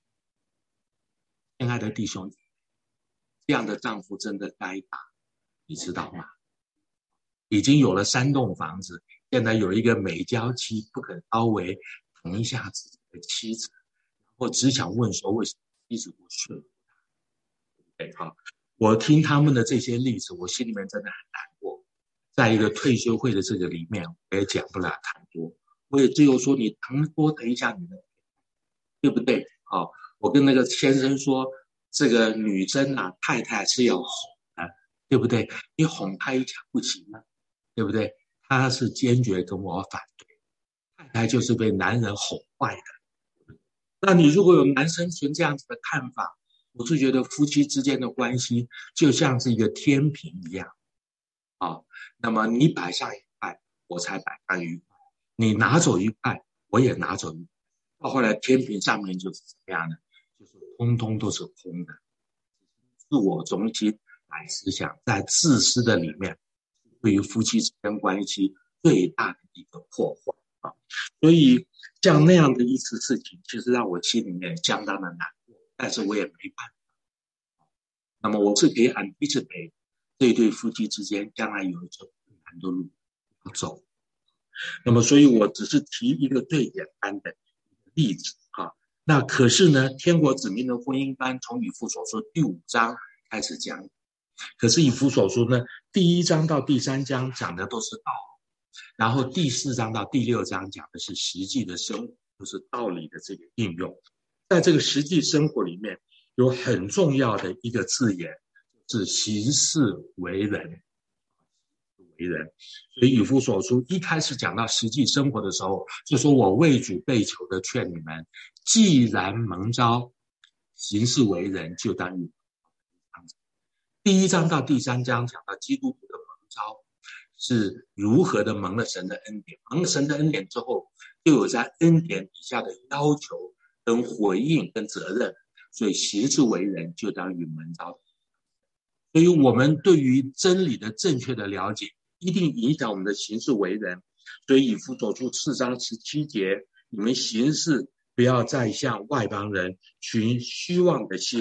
亲爱的弟兄，这样的丈夫真的该打，你知道吗？已经有了3栋房子，现在有一个美娇妻不肯稍微疼一下自己的妻子，我只想问说，为什么妻子不顺服他？我听他们的这些例子，我心里面真的很难过。在一个退休会的这个里面，我也讲不了太多，我也只有说你多疼一下你的，对不对？我跟那个先生说，这个女生啊，太太是要哄的，对不对？你哄她一下不行吗？对不对？他是坚决跟我反对，太太就是被男人哄坏的。那你如果有男生存这样子的看法，我是觉得夫妻之间的关系就像是一个天平一样那么你摆上1块，我才摆上1块，你拿走1块，我也拿走1块，到后来天平上面就是怎么样呢？就是通通都是空的，自我中心来思想，在自私的里面，对于夫妻之间关系最大的一个破坏所以像那样的一次事情，其实让我心里面相当的难过，但是我也没办法。那么我是可以 anticipate 这对夫妻之间将来有一条困难的路要走。那么所以我只是提一个最简单的例子那可是呢，天国子民的婚姻观从以弗所书第5章开始讲，可是以弗所书呢，第1章到第3章讲的都是道，然后第4章到第6章讲的是实际的生活，就是道理的这个应用。在这个实际生活里面，有很重要的一个字眼，是行事为人。所以以弗所书一开始讲到实际生活的时候，就说我为主被囚的劝你们，既然蒙召行事为人，就当与第1章到第3章讲到基督徒的蒙召是如何的蒙了神的恩典，蒙了神的恩典之后，就有在恩典底下的要求跟回应跟责任，所以行事为人就当与蒙召。所以我们对于真理的正确的了解，一定影响我们的行事为人。所以以弗所书4章17节，你们行事不要再像外邦人，存虚妄的心，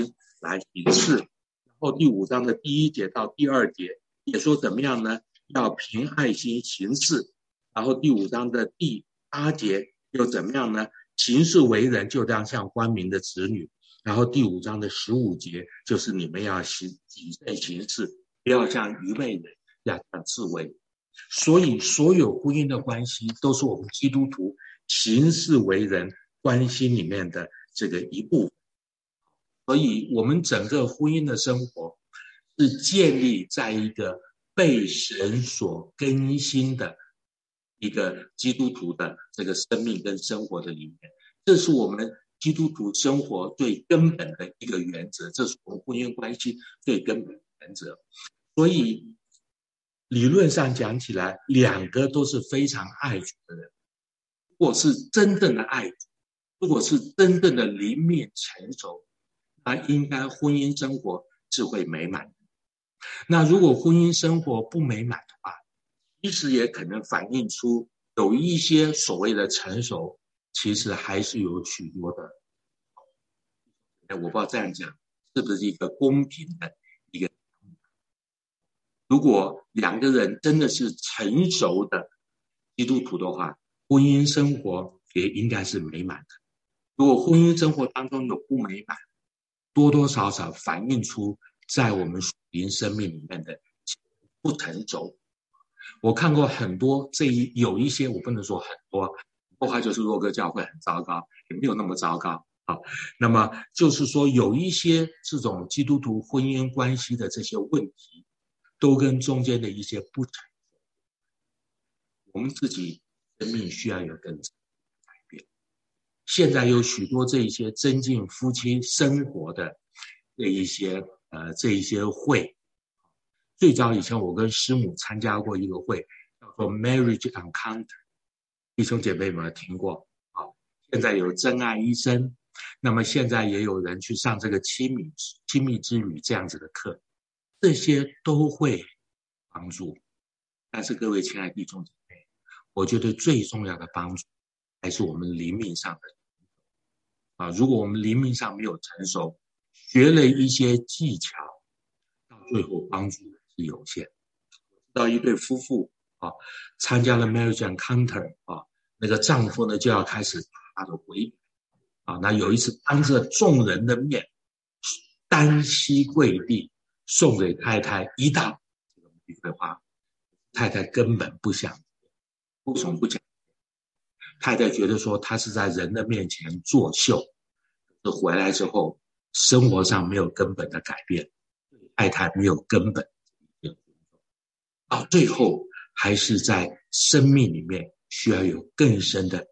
来行事。然后第5章的第1节到第2节也说怎么样呢？要凭爱心行事。然后第5章的第8节又怎么样呢？行事为人就当像光明的子女。然后第5章的15节就是你们要谨慎行事，不要像愚昧人，要像智慧人。所以所有婚姻的关系都是我们基督徒行事为人关系里面的这个一部分。所以我们整个婚姻的生活是建立在一个被神所更新的一个基督徒的这个生命跟生活的里面，这是我们基督徒生活最根本的一个原则，这是我们婚姻关系最根本的原则。所以理论上讲起来，两个都是非常爱主的人。如果是真正的爱主，如果是真正的灵命成熟，那应该婚姻生活是会美满的。那如果婚姻生活不美满的话，其实也可能反映出有一些所谓的成熟，其实还是有许多的。我不知道这样讲是不是一个公平的一个。如果两个人真的是成熟的基督徒的话，婚姻生活也应该是美满的。如果婚姻生活当中有不美满，多多少少反映出在我们属灵生命里面的不成熟。我看过很多有一些，我不能说很多，不话就是若哥教会很糟糕，也没有那么糟糕。好，那么就是说有一些这种基督徒婚姻关系的这些问题，都跟中间的一些不成熟，我们自己生命需要有更改变。现在有许多这一些增进夫妻生活的这一些会，最早以前我跟师母参加过一个会，叫做 Marriage Encounter， 弟兄姐妹有没有听过？好，现在有真爱医生，那么现在也有人去上这个亲密之旅这样子的课，这些都会帮助。但是各位亲爱的弟兄姐妹，我觉得最重要的帮助还是我们灵命上的如果我们灵命上没有成熟，学了一些技巧，到最后帮助是有限。知道一对夫妇参加了 Marriage Encounter 那个丈夫呢就要开始他的回那有一次当着众人的面单膝跪地送给太太一大玫瑰花，太太根本不想，为什么不讲？太太觉得说他是在人的面前作秀，回来之后生活上没有根本的改变，太太没有根本到最后还是在生命里面需要有更深的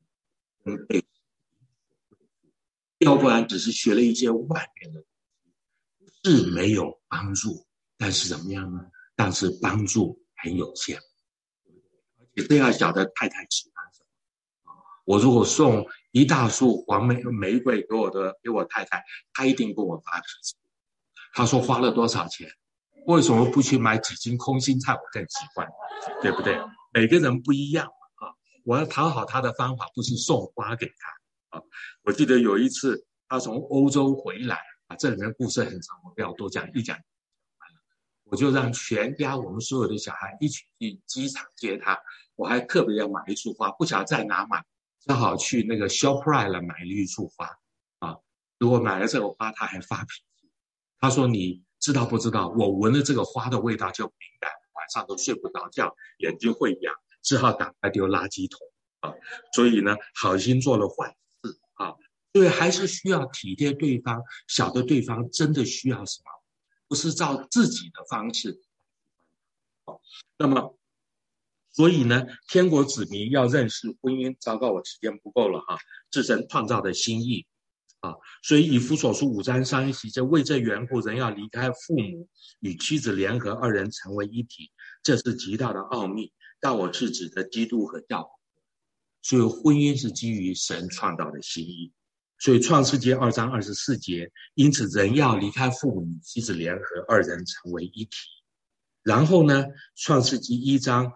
要不然只是学了一些外面的是没有帮助，但是怎么样呢？但是帮助很有限。而且这要晓得太太喜欢什么。我如果送一大束黄玫瑰给我太太，她一定跟我发脾气。她说花了多少钱？为什么不去买几斤空心菜？我更喜欢，对不对？每个人不一样我要讨好她的方法不是送花给她我记得有一次她从欧洲回来这里面故事很长，我不要多讲，一讲我就让全家我们所有的小孩一起去机场接她。我还特别要买一束花，不晓得在哪买，正好去那个 ShopRite 买了一束花如果买了这个花她还发脾气，她说你知道不知道我闻了这个花的味道就敏感，晚上都睡不着觉，眼睛会痒，只好赶快丢垃圾桶所以呢好心做了坏事所以还是需要体贴对方，晓得对方真的需要什么，不是照自己的方式那么所以呢天国子民要认识婚姻，糟糕我时间不够了是神创造的心意所以以弗所书5章31节，为这缘故人要离开父母，与妻子联合，二人成为一体，这是极大的奥秘，但我是指的基督和教会。所以婚姻是基于神创造的心意。所以创世纪2章24节，因此人要离开父母，与妻子联合，二人成为一体。然后呢创世纪1章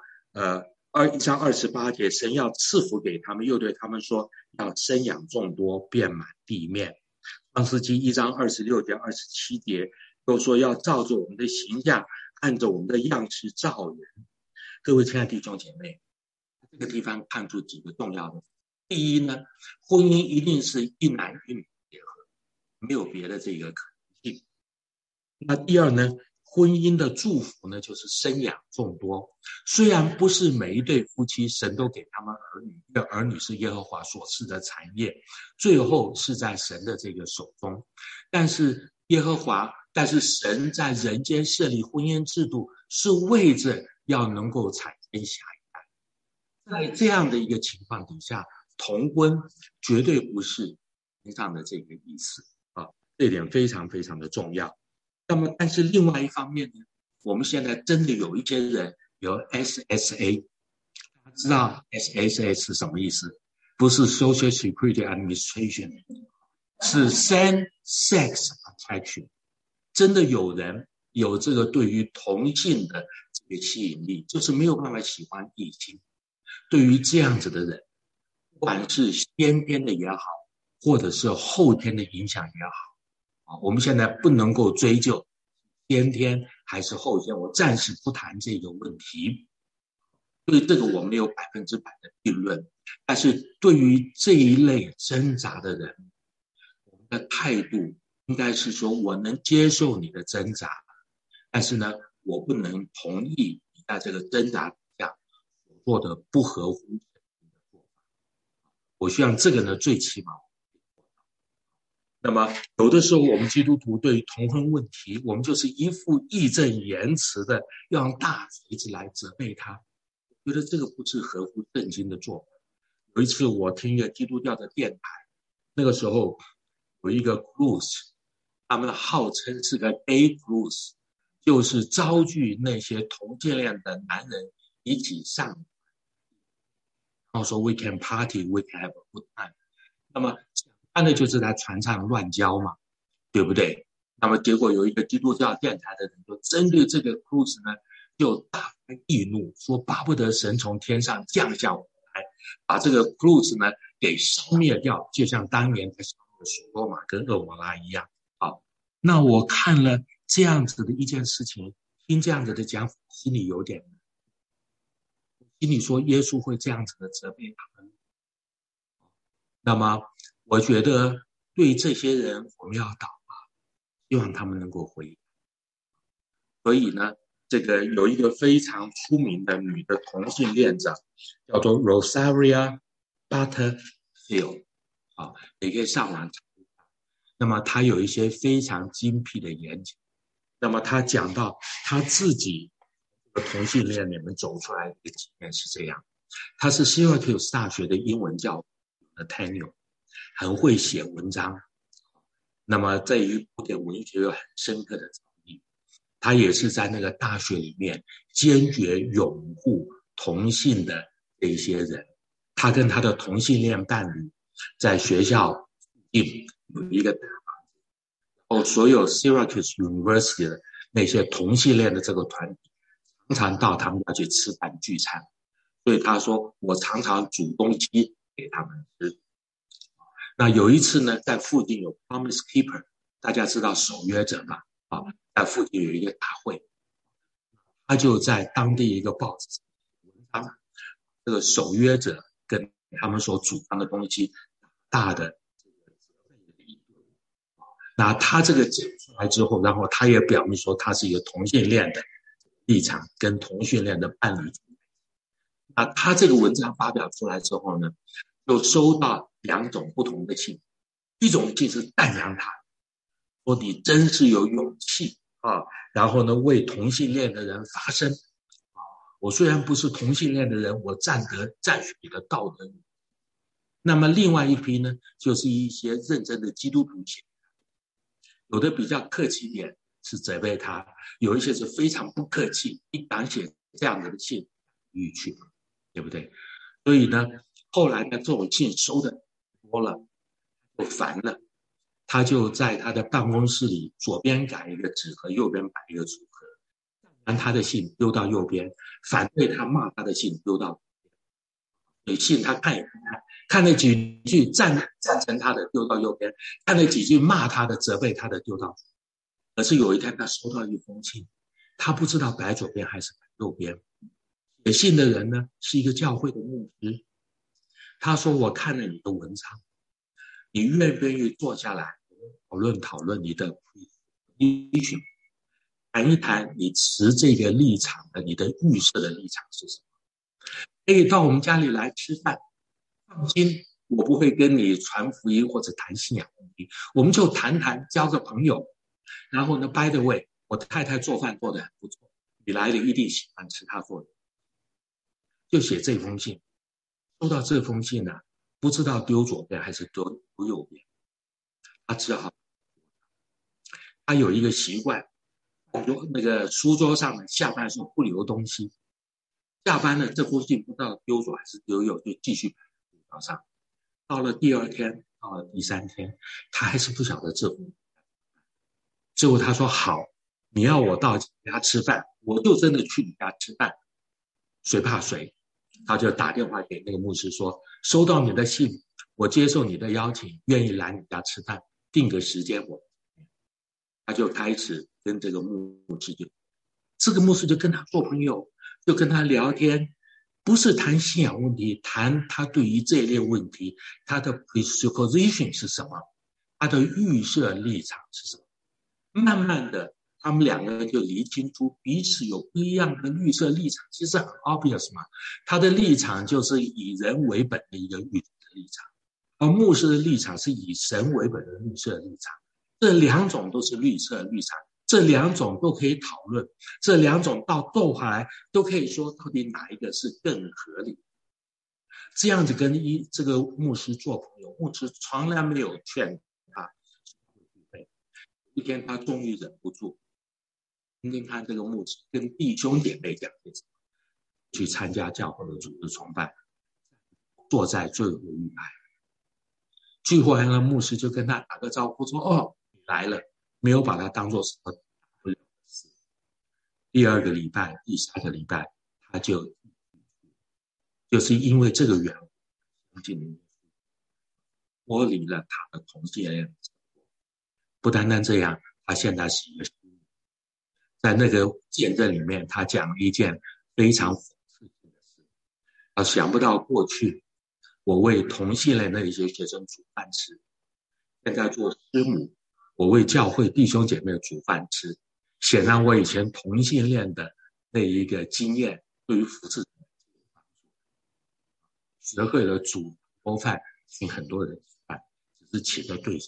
28节，神要赐福给他们，又对他们说要生养众多，遍满地面。 创世纪1章26节、27节都说要照着我们的形象，按着我们的样式造人。各位亲爱的弟兄姐妹，这个地方看出几个重要的。第一呢，婚姻一定是一男一女结合，没有别的这个可能性。那第二呢，婚姻的祝福呢，就是生养众多。虽然不是每一对夫妻神都给他们儿女，因为儿女是耶和华所赐的产业，最后是在神的这个手中。但是神在人间设立婚姻制度，是为着要能够产生下一代。在这样的一个情况底下，同婚绝对不是平常的这个意思啊，这点非常非常的重要。那么，但是另外一方面呢，我们现在真的有一些人有 SSA， 大家知道 SSA 是什么意思？不是 Social Security Administration， 是 Same Sex Attraction。真的有人有这个对于同性的这个吸引力，就是没有办法喜欢异性。对于这样子的人，不管是先天的也好，或者是后天的影响也好，我们现在不能够追究先天还是后天，我暂时不谈这个问题。对这个我没有100%的定论，但是对于这一类挣扎的人，我们的态度应该是说，我能接受你的挣扎，但是呢，我不能同意你在这个挣扎下所做的不合乎的做法。我希望这个呢，最起码。那么有的时候我们基督徒对于同婚问题，我们就是一副义正言辞的要用大锤子来责备他，我觉得这个不是合乎圣经的做法。有一次我听一个基督教的电台，那个时候有一个 cruise， 他们号称是个 gay cruise， 就是招聚那些同性恋的男人一起上，然后说 we can party, we can have a good time。 那么那就是在船上乱交嘛，对不对？那么结果有一个基督教电台的人就针对这个 cruise 呢，就大发易怒，说巴不得神从天上降下我来，把这个 cruise 呢给烧灭掉，就像当年在烧灭所罗玛跟蛾摩拉一样。好，那我看了这样子的一件事情，听这样子的讲法，心里有点，心里说耶稣会这样子的责备他们。那么我觉得对这些人我们要祷告，希望他们能够回应。所以呢，这个有一个非常出名的女的同性恋者，叫做 Rosaria Butterfield， 也可以上网查一下。那么她有一些非常精辟的演讲。那么她讲到她自己同性恋里面走出来的经验是这样，她是 Syracuse 大学的英文教授 Nathaniel，很会写文章，那么在于古典文学有很深刻的造诣。他也是在那个大学里面坚决拥护同性的这些人。他跟他的同性恋伴侣在学校附近有一个大房子，然后所有 Syracuse University 的那些同性恋的这个团体常常到他们家去吃饭聚餐，所以他说我常常煮东西给他们吃。那有一次呢，在附近有 Promise Keeper， 大家知道守约者嘛？在附近有一个大会，他就在当地一个报纸文章，这个守约者跟他们所主张的东西大的那他这个讲出来之后，然后他也表明说他是一个同性恋的立场跟同性恋的伴侣。那他这个文章发表出来之后呢，就收到2种不同的信，一种信是赞扬他，说你真是有勇气然后呢为同性恋的人发声我虽然不是同性恋的人，我赞许你的道德。那么另外一批呢，就是一些认真的基督徒写，有的比较客气一点是责备他，有一些是非常不客气，一敢写这样的信语去，对不对？所以呢后来呢，这种信收的多了，就烦了，他就在他的办公室里左边改一个纸盒，右边摆一个组合，让他的信丢到右边，反对他骂他的信丢到左边。 女性她看也不看，看了几句赞成他的丢到右边，看了几句骂他的责备他的丢到左边。可是有一天他收到一封信，他不知道摆左边还是摆右边。写信的人呢是一个教会的牧师，他说我看了你的文章，你愿不愿意坐下来讨论你的position，谈一谈你持这个立场的你的预设的立场是什么？可以到我们家里来吃饭，放心，我不会跟你传福音或者谈信仰问题，我们就谈谈交个朋友。然后呢 by the way， 我太太做饭做得很不错，你来了一定喜欢吃她做的。就写这封信，收到这封信呢，不知道丢左边还是丢右边，他只好，他有一个习惯，那个书桌上呢下班时候不留东西，下班了这封信不知道丢左还是丢右，就继续摆在书桌上。到了第二天，到了第三天，他还是不晓得这封信。最后他说好，你要我到你家吃饭，我就真的去你家吃饭，谁怕谁。他就打电话给那个牧师说，收到你的信，我接受你的邀请，愿意来你家吃饭，定个时间我。他就开始跟这个牧师就跟他做朋友，就跟他聊天，不是谈信仰问题，谈他对于这类问题他的 presupposition 是什么，他的预设立场是什么。慢慢的他们两个人就厘清楚彼此有不一样的预设立场，其实很 obvious 嘛。他的立场就是以人为本的一个预设立场，而牧师的立场是以神为本的预设立场。这两种都是预设立场，这两种都可以讨论，这两种到斗下来都可以说到底哪一个是更合理。这样子跟这个牧师做朋友，牧师从来没有劝他。一天他终于忍不住，听听看这个牧师跟弟兄姐妹讲些什么，去参加教会的组织崇拜，坐在最后一排。聚会完了，牧师就跟他打个招呼说，哦，你来了，没有把他当作什么大不了的事。第二个礼拜，第三个礼拜，他就是因为这个缘故，脱离了他的同性恋。不单单这样，他现在是一个，在那个见证里面，他讲了一件非常讽刺性的事。他想不到过去我为同性恋的一些学生煮饭吃，现在做师母，我为教会弟兄姐妹煮饭吃。显然我以前同性恋的那一个经验对于服侍学会了煮锅饭，请很多人吃饭，只是请的对象。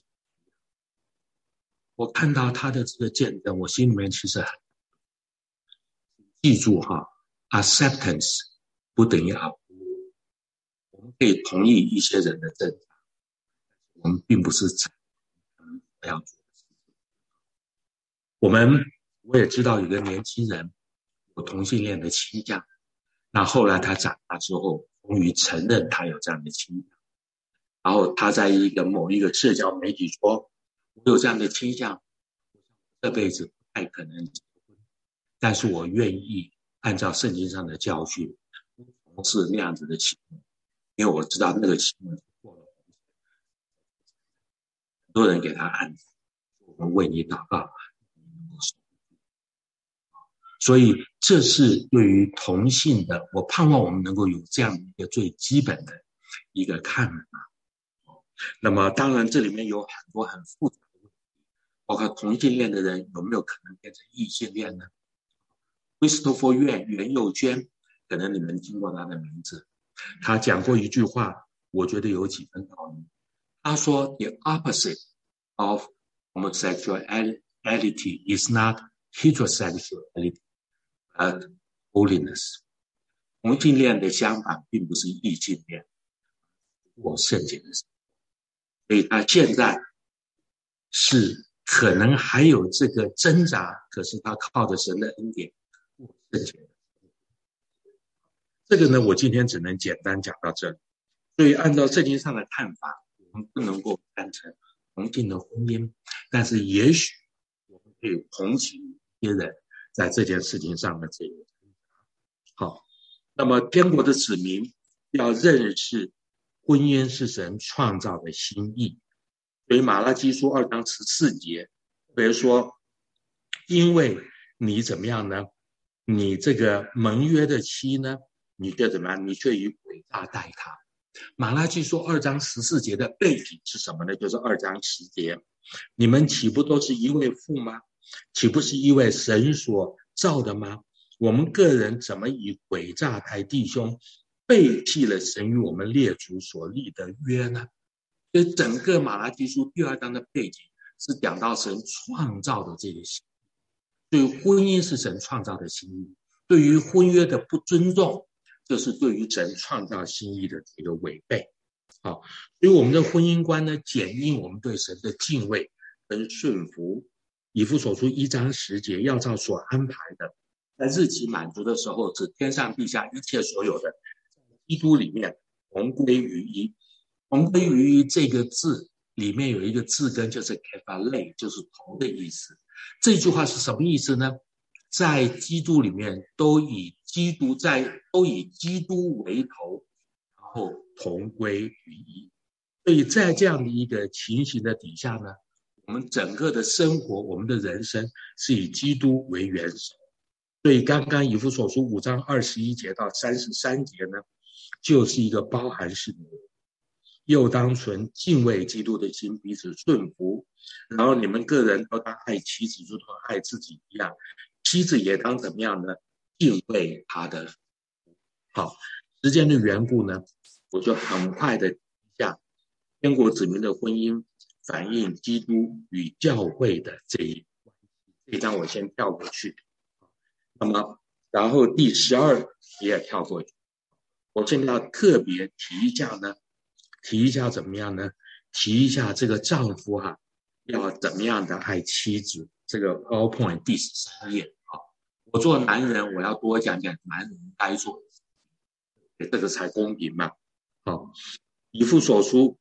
我看到他的这个见证，我心里面其实很记住哈 ，acceptance 不等于 approve。我们可以同意一些人的正常，我们并不是要做的事情。我也知道有个年轻人有同性恋的倾向，那后来他长大之后，终于承认他有这样的倾向，然后他在某一个社交媒体说，我有这样的倾向，这辈子不太可能结婚，但是我愿意按照圣经上的教训，不从事那样子的行为，因为我知道那个行为过了红线。很多人给他按赞，我们为你祷告。所以这是对于同性的，我盼望我们能够有这样一个最基本的一个看法。那么当然这里面有很多很复杂的问题，包括同性恋的人有没有可能变成异性恋呢？ Christopher Yuan 袁佑娟，可能你们听过他的名字，他讲过一句话，我觉得有几分道理。他说 The opposite of homosexuality is not heterosexuality but holiness。 同性恋的相反并不是异性恋，我圣洁的生活。所以他现在是可能还有这个挣扎，可是他靠着神的恩典过圣洁的生活。这个呢，我今天只能简单讲到这里。所以按照圣经上的看法，我们不能够赞成同性的婚姻，但是也许我们可以同情一些人在这件事情上的这个。好，那么天国的子民要认识婚姻是神创造的心意。所以马拉基书2章14节特别说，因为你怎么样呢？你这个盟约的妻呢，你却怎么样？你却以诡诈待她。马拉基书2章14节的背景是什么呢？就是2章10节，你们岂不都是一位父吗？岂不是一位神所造的吗？我们个人怎么以诡诈待弟兄，背弃了神与我们列祖所立的约呢？所以整个马拉基书第2章的背景是讲到神创造的这个心意，对婚姻是神创造的心意，对于婚约的不尊重，这是对于神创造心意的这个违背。好，所以我们的婚姻观呢，检验我们对神的敬畏跟顺服。以弗所书1章10节，要照所安排的，在日期满足的时候，指天上地下一切所有的，基督里面同归于一。同归于一这个字里面有一个字根，就是 kephale， 就是同的意思。这句话是什么意思呢？在基督里面都以基督为头，然后同归于一。所以在这样的一个情形的底下呢，我们整个的生活，我们的人生是以基督为元首。所以刚刚以弗所书5章21节到33节呢，就是一个包含式的，又当存敬畏基督的心，彼此顺服。然后你们个人都当爱妻子，如同爱自己一样。妻子也当怎么样呢？敬畏他的。好，时间的缘故呢，我就很快的讲天国子民的婚姻反映基督与教会的这一章，我先跳过去。那么，然后第12也跳过去。我现在要特别提一下呢。提一下怎么样呢？提一下这个丈夫要怎么样的爱妻子。这个 PowerPoint 第13页我做男人，我要多讲讲男人该做的，这个才公平嘛。好，以弗所书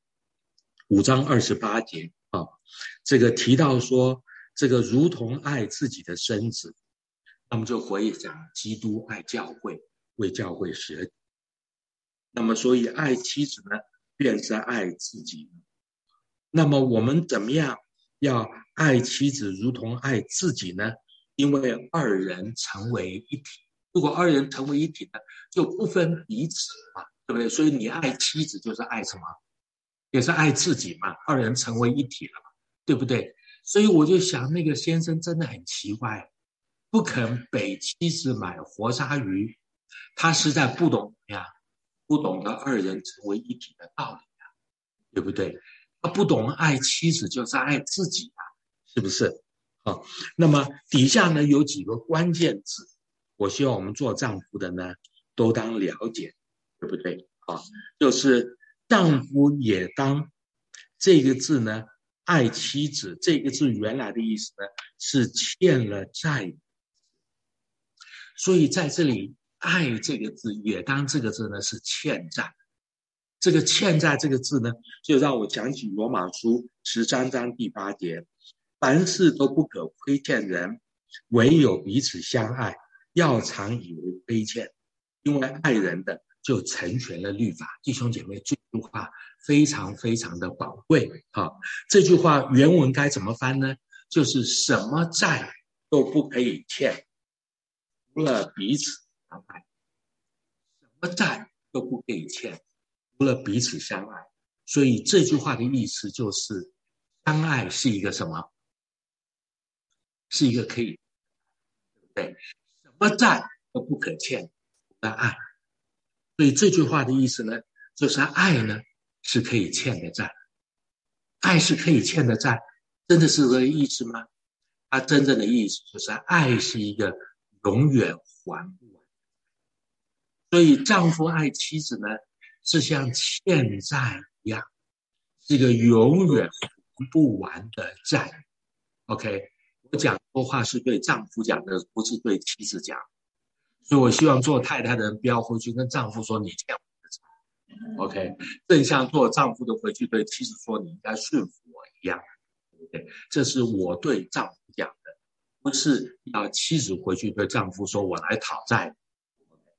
5章28节这个提到说，这个如同爱自己的身子，那么就回想基督爱教会，为教会舍己。那么所以爱妻子呢，便是爱自己。那么我们怎么样要爱妻子如同爱自己呢？因为二人成为一体。如果二人成为一体呢，就不分彼此嘛，对不对？所以你爱妻子就是爱什么？也是爱自己嘛，二人成为一体了嘛，对不对？所以我就想那个先生真的很奇怪，不肯给妻子买活鲨鱼，他实在不懂不懂得二人成为一体的道理对不对？他不懂爱妻子就是爱自己是不是？好，那么底下呢有几个关键字，我希望我们做丈夫的呢都当了解，对不对？就是丈夫也当，这个字呢，爱妻子这个字原来的意思呢是欠了债，所以在这里爱这个字也当这个字呢是欠债。这个欠债这个字呢，就让我想起罗马书13章第8节，凡事都不可亏欠人，唯有彼此相爱，要常以为亏欠，因为爱人的就成全了律法。弟兄姐妹，这句话非常非常的宝贵这句话原文该怎么翻呢？就是什么债都不可以欠，除了彼此相爱。什么债都不可以欠，除了彼此相爱。所以这句话的意思就是相爱是一个什么？是一个可以，对不对？什么债都不可欠，除了爱。所以这句话的意思呢，就是爱呢是可以欠的债。爱是可以欠的债，真的是这个意思吗？它真正的意思就是爱是一个永远还不完。所以丈夫爱妻子呢，是像欠债一样，是一个永远还不完的债。OK， 我讲的话是对丈夫讲的，不是对妻子讲。所以我希望做太太的人不要回去跟丈夫说你欠我的债。OK， 正像做丈夫的回去对妻子说你应该顺服我一样。OK， 这是我对丈夫讲的，不是要妻子回去对丈夫说我来讨债。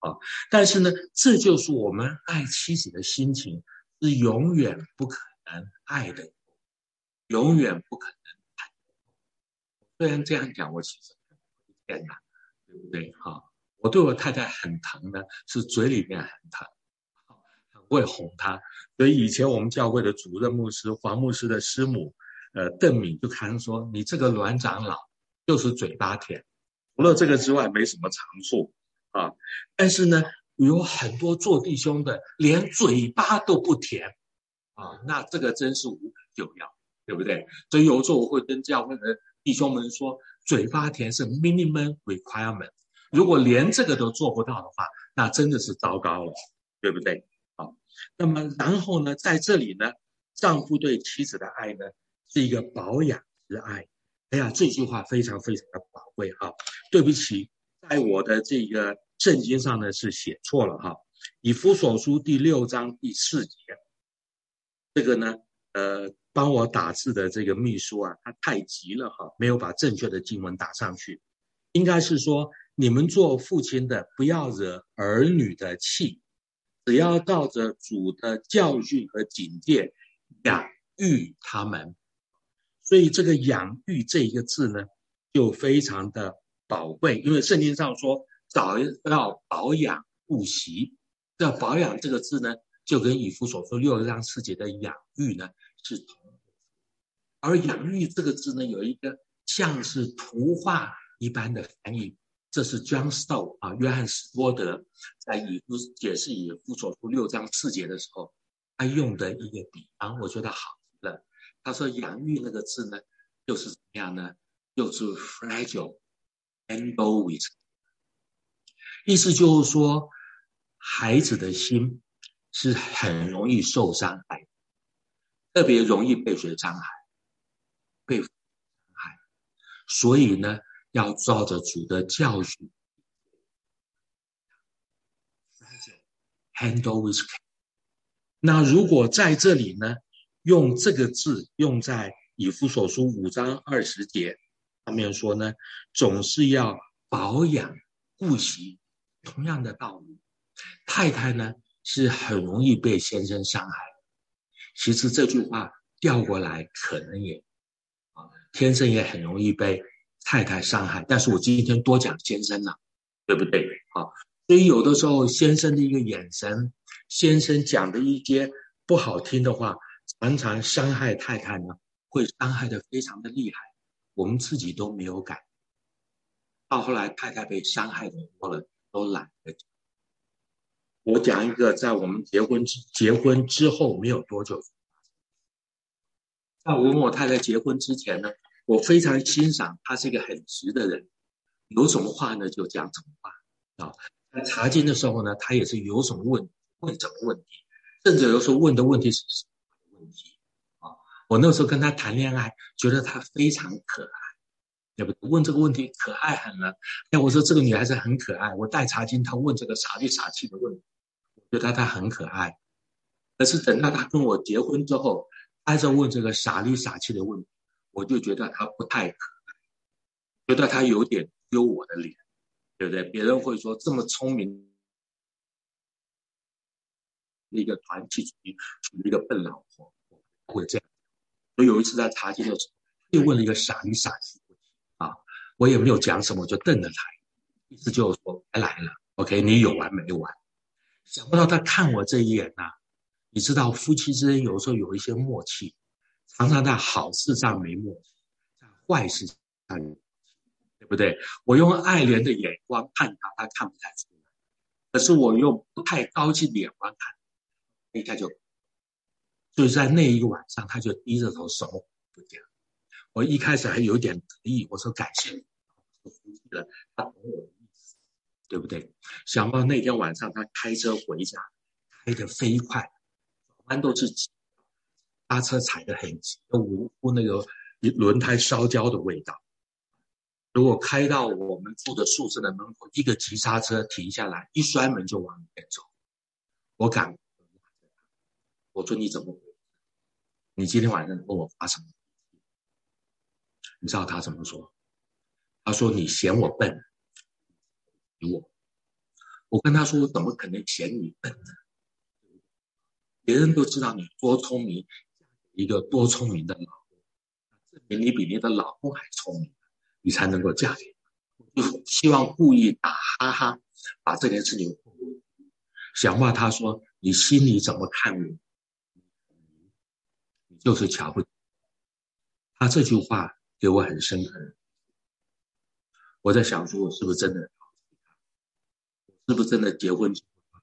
啊。但是呢，这就是我们爱妻子的心情，是永远不可能爱的，永远不可能爱的。虽然这样讲，我其实很亏欠呐，对不对？我对我太太很疼的，是嘴里面很疼，很会哄她。所以以前我们教会的主任牧师黄牧师的师母，邓敏就看说，你这个阮长老就是嘴巴甜，除了这个之外没什么长处啊。但是呢，有很多做弟兄的连嘴巴都不甜啊，那这个真是无可救药，对不对？所以有时候我会跟教会的弟兄们说，嘴巴甜是 minimum requirement， 如果连这个都做不到的话，那真的是糟糕了，对不对？好，那么然后呢，在这里呢，丈夫对妻子的爱呢，是一个保养之爱。哎呀，这句话非常非常的宝贵哈。对不起，在我的这个圣经上呢是写错了哈。以弗所书第6章第4节，这个呢，帮我打字的这个秘书啊，他太急了哈，没有把正确的经文打上去。应该是说，你们做父亲的不要惹儿女的气，只要照着主的教训和警戒养育他们。所以这个养育这一个字呢，就非常的宝贵，因为圣经上说早要保养顾惜。这保养这个字呢，就跟以弗所书6章4节的养育呢是同的。而养育这个字呢，有一个像是图画一般的翻译，这是 John Stott 约翰史多德在解释以弗所书6章4节的时候，他用的一个比方，我觉得好极了。他说养育那个字呢，就是怎么样呢？就是 fragile handle with， 意思就是说，孩子的心是很容易受伤害，特别容易被谁伤害？被伤害。所以呢，要照着主的教训 handle with care。 那如果在这里呢，用这个字用在以弗所书5章20节上面说呢，总是要保养顾惜，同样的道理。太太呢是很容易被先生伤害，其实这句话调过来可能也先生也很容易被太太伤害，但是我今天多讲先生了，对不对？所以有的时候先生的一个眼神，先生讲的一些不好听的话，常常伤害太太呢，会伤害得非常的厉害，我们自己都没有感，到后来太太被伤害的多了，都懒得讲。我讲一个在我们结婚之后没有多久，在我跟我太太结婚之前呢，我非常欣赏她是一个很直的人，有什么话呢就讲什么话在查经的时候呢，她也是有什么问什么问题，甚至有时候问的问题是什么问题我那时候跟她谈恋爱，觉得她非常可爱，对不对？问这个问题可爱很了。我说这个女孩子很可爱，我带查经，她问这个傻里傻气的问题，我觉得她很可爱。可是等到她跟我结婚之后，她在问这个傻里傻气的问题，我就觉得她不太可爱，觉得她有点丢我的脸，对不对？别人会说这么聪明一个团体主义一个笨老婆，会这样。所以有一次在查经的时候，又问了一个傻里傻气的问题我也没有讲什么，我就瞪了他，意思就是说来了 ，OK， 你有完没完？想不到他看我这一眼你知道夫妻之间有时候有一些默契，常常在好事上没默契，在坏事上有默契，对不对？我用爱怜的眼光看他，他看不太出来；可是我用不太高兴的眼光看，他就，所以在那一个晚上，他就低着头什么不讲。我一开始还有点得意，我说感谢你，我服气了，他懂我的意思，对不对？想不到那天晚上他开车回家，开得飞快，转弯都是急，刹车踩得很急，都闻出那个轮胎烧焦的味道。如果开到我们住的宿舍的门口，一个急刹车停下来，一摔门就往里面走。我赶，我说你怎么回事？你今天晚上跟我发什么？你知道他怎么说？他说你嫌我笨， 我跟他说，我怎么可能嫌你笨呢？别人都知道你多聪明，一个多聪明的老公，证明你比你的老公还聪明，你才能够嫁给他。就希望故意打哈哈，把这件事情想话他说，你心里怎么看我，你就是瞧不起。他这句话给我很深刻的，我在想说，我是不是真的是不是真的结婚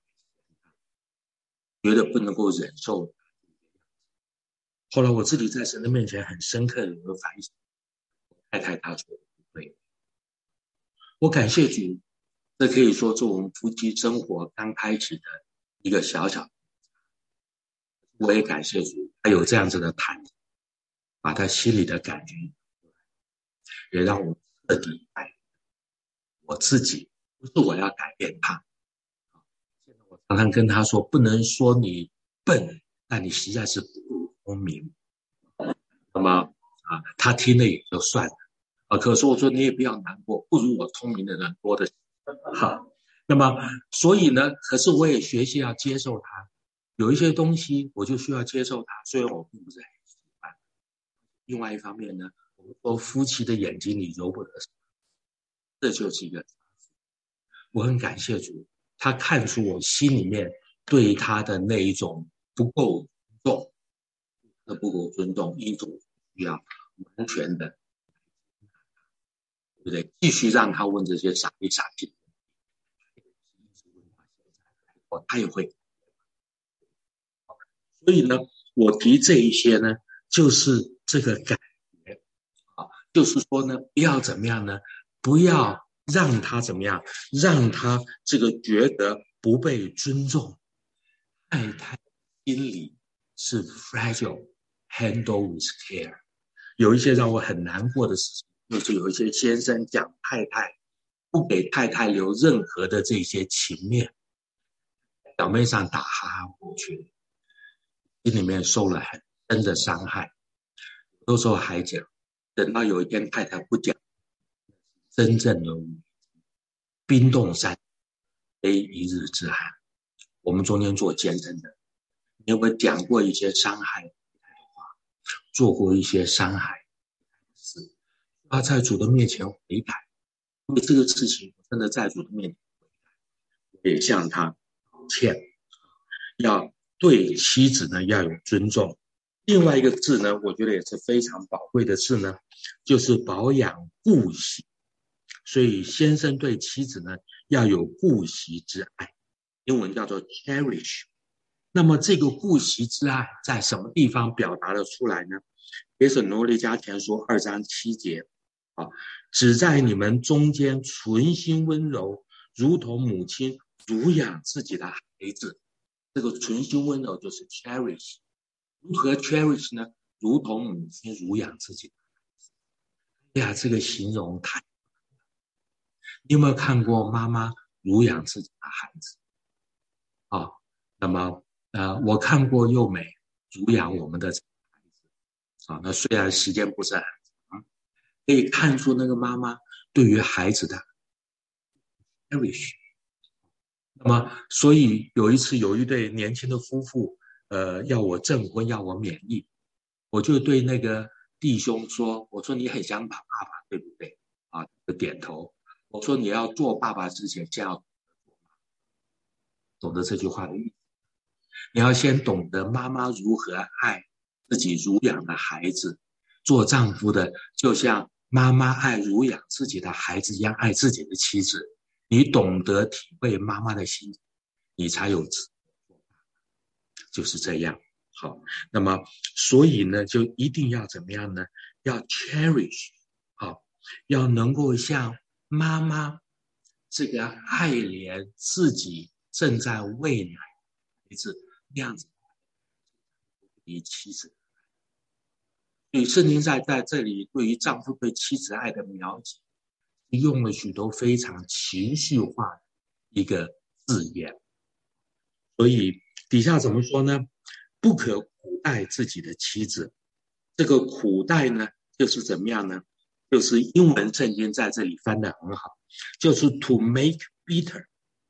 觉得不能够忍受？后来我自己在神的面前很深刻的有个反省，太太她说的不对，我感谢主，这可以说是我们夫妻生活刚开始的一个小小，我也感谢主，他有这样子的坦诚，把他心里的感觉，也让我彻底改我自己，不是我要改变他。现在我常常跟他说，不能说你笨，但你实在是不够聪明。那么他听了也就算了可是我说你也不要难过，不如我聪明的人多的是。好，那么所以呢，可是我也学习要接受他，有一些东西我就需要接受他，虽然我并不是很喜欢。另外一方面呢，我们说夫妻的眼睛里揉不得，这就是一个，我很感谢主，他看出我心里面对他的那一种不够尊重，一种需要完全的，对不对？继续让他问这些傻里傻气，他也会。所以呢，我提这一些呢，就是这个感觉就是说呢，不要怎么样呢？不要让他怎么样？让他这个觉得不被尊重。太太心里是 fragile, handle with care。有一些让我很难过的事情，就是有一些先生讲太太，不给太太留任何的这些情面，表面上打哈哈过去，心里面受了很深的伤害。有时候还讲，等到有一天太太不讲，真正的冰冻三非一日之寒。我们中间做见证的，你有没有讲过一些伤害的话，做过一些伤害的事？要在主的面前悔改，因为这个事情真的在主的面前悔改，也向他道歉。要对妻子呢要有尊重。另外一个字呢，我觉得也是非常宝贵的字呢，就是保养顾惜。所以先生对妻子呢要有顾惜之爱，英文叫做 cherish。 那么这个顾惜之爱在什么地方表达了出来呢？帖撒罗尼迦前书2章7节只在你们中间存心温柔，如同母亲乳养自己的孩子。这个存心温柔就是 cherish。 如何 cherish 呢？如同母亲乳养自己的孩子。这个形容太，你有没有看过妈妈乳养自己的孩子那么我看过幼美乳养我们的孩子那虽然时间不是很长，可以看出那个妈妈对于孩子的 cherish。 那么所以有一次有一对年轻的夫妇要我证婚，要我免疫，我就对那个弟兄说，我说你很想把爸爸对不对就点头。我说你要做爸爸之前先要懂得这句话的意思，你要先懂得妈妈如何爱自己乳养的孩子，做丈夫的就像妈妈爱乳养自己的孩子一样爱自己的妻子，你懂得体会妈妈的心，你才有就是这样。好，那么所以呢就一定要怎么样呢？要 cherish 要能够像妈妈这个爱怜自己正在喂奶孩子那样子对妻子。所以圣经在这里对于丈夫对妻子爱的描写用了许多非常情绪化的一个字眼。所以底下怎么说呢？不可苦待自己的妻子。这个苦待呢就是怎么样呢？就是英文圣经在这里翻得很好，就是 to make bitter。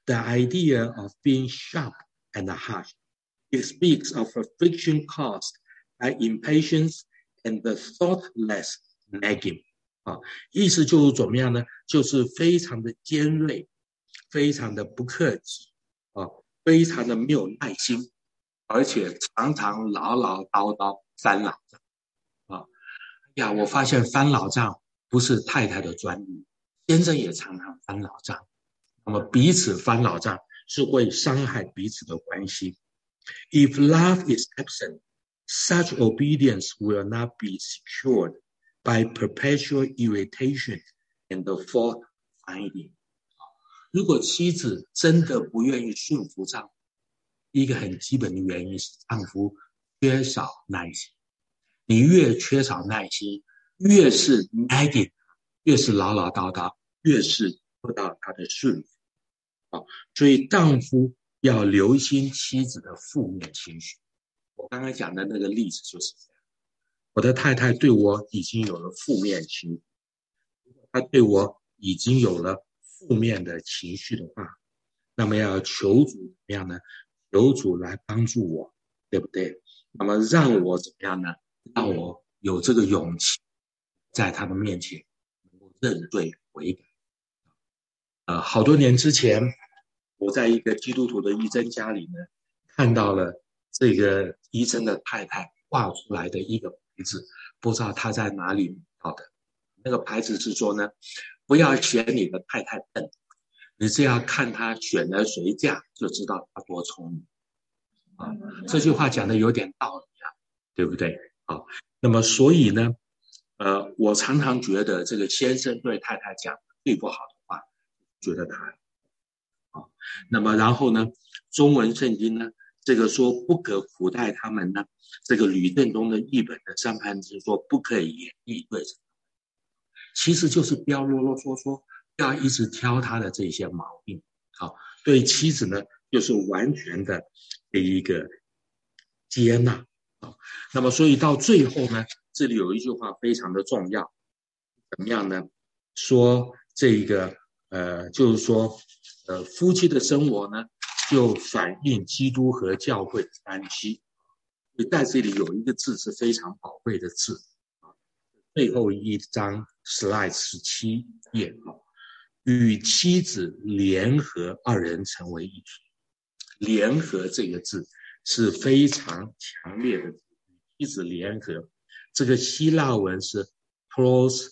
the idea of being sharp and harsh. It speaks of a friction caused by impatience and the thoughtless nagging. 意思就是怎么样呢？就是非常的尖锐，非常的不客气，非常的没有耐心，而且常常唠唠叨叨翻老账。我发现翻老账不是太太的专利，先生也常常翻老账。那么彼此翻老账是会伤害彼此的关系。If love is absent, such obedience will not be secured by perpetual irritation and fault finding. 如果妻子真的不愿意顺服丈夫，一个很基本的原因是丈夫缺少耐心。你越缺少耐心，越是 nagging， 越是唠唠叨叨，越是得到他的顺服。所以丈夫要留心妻子的负面情绪。我刚才讲的那个例子就是这样。我的太太对我已经有了负面情绪，她对我已经有了负面的情绪的话，那么要求主怎么样呢？求主来帮助我，对不对？那么让我怎么样呢？让我有这个勇气，在他的面前能够认罪悔改。好多年之前，我在一个基督徒的医生家里呢，看到了这个医生的太太挂出来的一个牌子，不知道他在哪里买到的。那个牌子是说呢，不要嫌你的太太笨，你只要看他选了谁嫁，就知道他多聪明。这句话讲的有点道理对不对？那么所以呢，我常常觉得这个先生对太太讲最不好的话，觉得他那么然后呢，中文圣经呢，这个说不可苦待他们呢，这个吕正中的译本的上半字说不可以严厉对着，其实就是不要啰啰嗦嗦，不要一直挑他的这些毛病。对妻子呢，就是完全的一个接纳。那么所以到最后呢，这里有一句话非常的重要，怎么样呢？说这个就是说夫妻的生活呢，就反映基督和教会的关系。在这里有一个字是非常宝贵的字，最后一章 slide 17页，与妻子联合，二人成为一体。联合这个字是非常强烈的字，与妻子联合。这个希腊文是 pros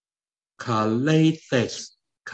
kalethetai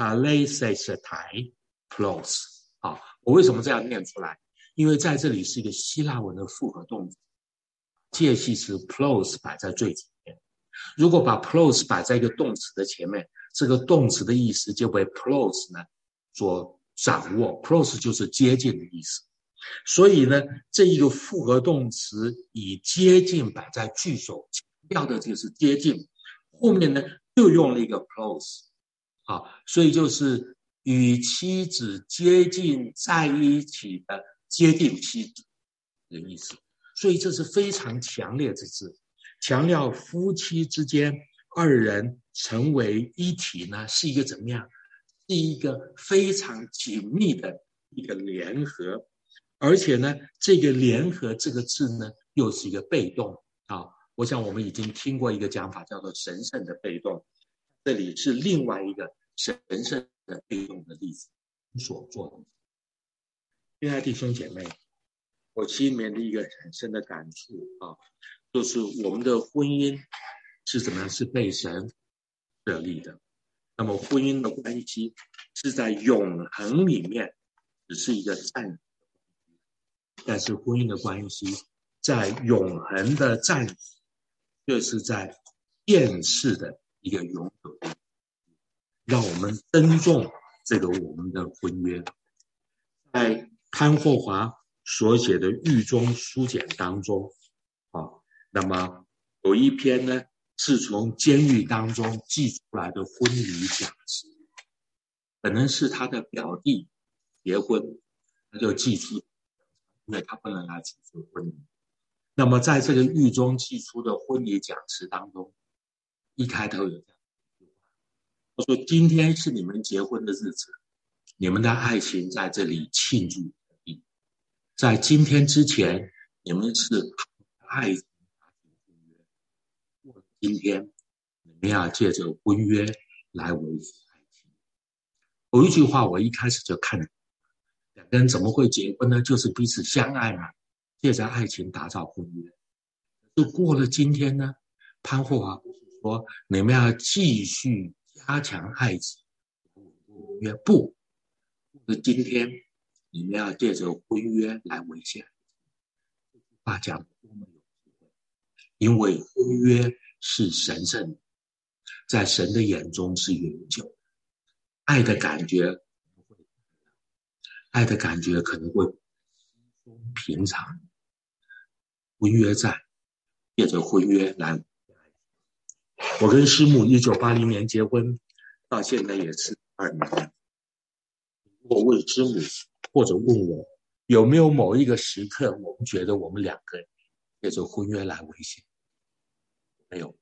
pros。我为什么这样念出来？因为在这里是一个希腊文的复合动词，介系词 pros 摆在最前面。如果把 pros 摆在一个动词的前面，这个动词的意思就被 pros 呢所掌握。pros 就是接近的意思。所以呢，这一个复合动词以接近摆在句首，强调的就是接近，后面呢又用了一个 close， 所以就是与妻子接近在一起的接近妻子的意思。所以这是非常强烈之字，强调夫妻之间二人成为一体呢，是一个怎么样？是一个非常紧密的一个联合。而且呢，这个联合这个字呢，又是一个被动。我想我们已经听过一个讲法叫做神圣的被动，这里是另外一个神圣的被动的例子所做的。亲爱的弟兄姐妹，我心里面的一个很深的感触就是我们的婚姻是怎么样？是被神设立的。那么婚姻的关系是在永恒里面，只是一个暂时。但是婚姻的关系在永恒的暂时，却是在现世的一个永久。让我们珍重这个我们的婚约。在潘霍华所写的狱中书简当中那么有一篇呢是从监狱当中寄出来的婚礼讲词，可能是他的表弟结婚，他就寄出，因为他不能来主持婚礼。那么在这个狱中寄出的婚礼讲词当中，一开头有这样一句话，他说：今天是你们结婚的日子， 你们的爱情在这里庆祝。在今天之前，你们是爱情过了今天，你们要借着婚约来维持爱情。有一句话我一开始就看了，两个人怎么会结婚呢？就是彼此相爱嘛，借着爱情打造婚约。就过了今天呢，潘霍华不是说你们要继续加强爱情婚约，不，过了今天你们要借着婚约来维系爱情。这句话讲多么有智慧，因为婚约是神圣的，在神的眼中是永久的。爱的感觉可能会平常，婚约在，借着婚约来。我跟师母1980年结婚，到现在也是2年。如果问师母或者问我，有没有某一个时刻，我们觉得我们两个人借着婚约来维系？没有。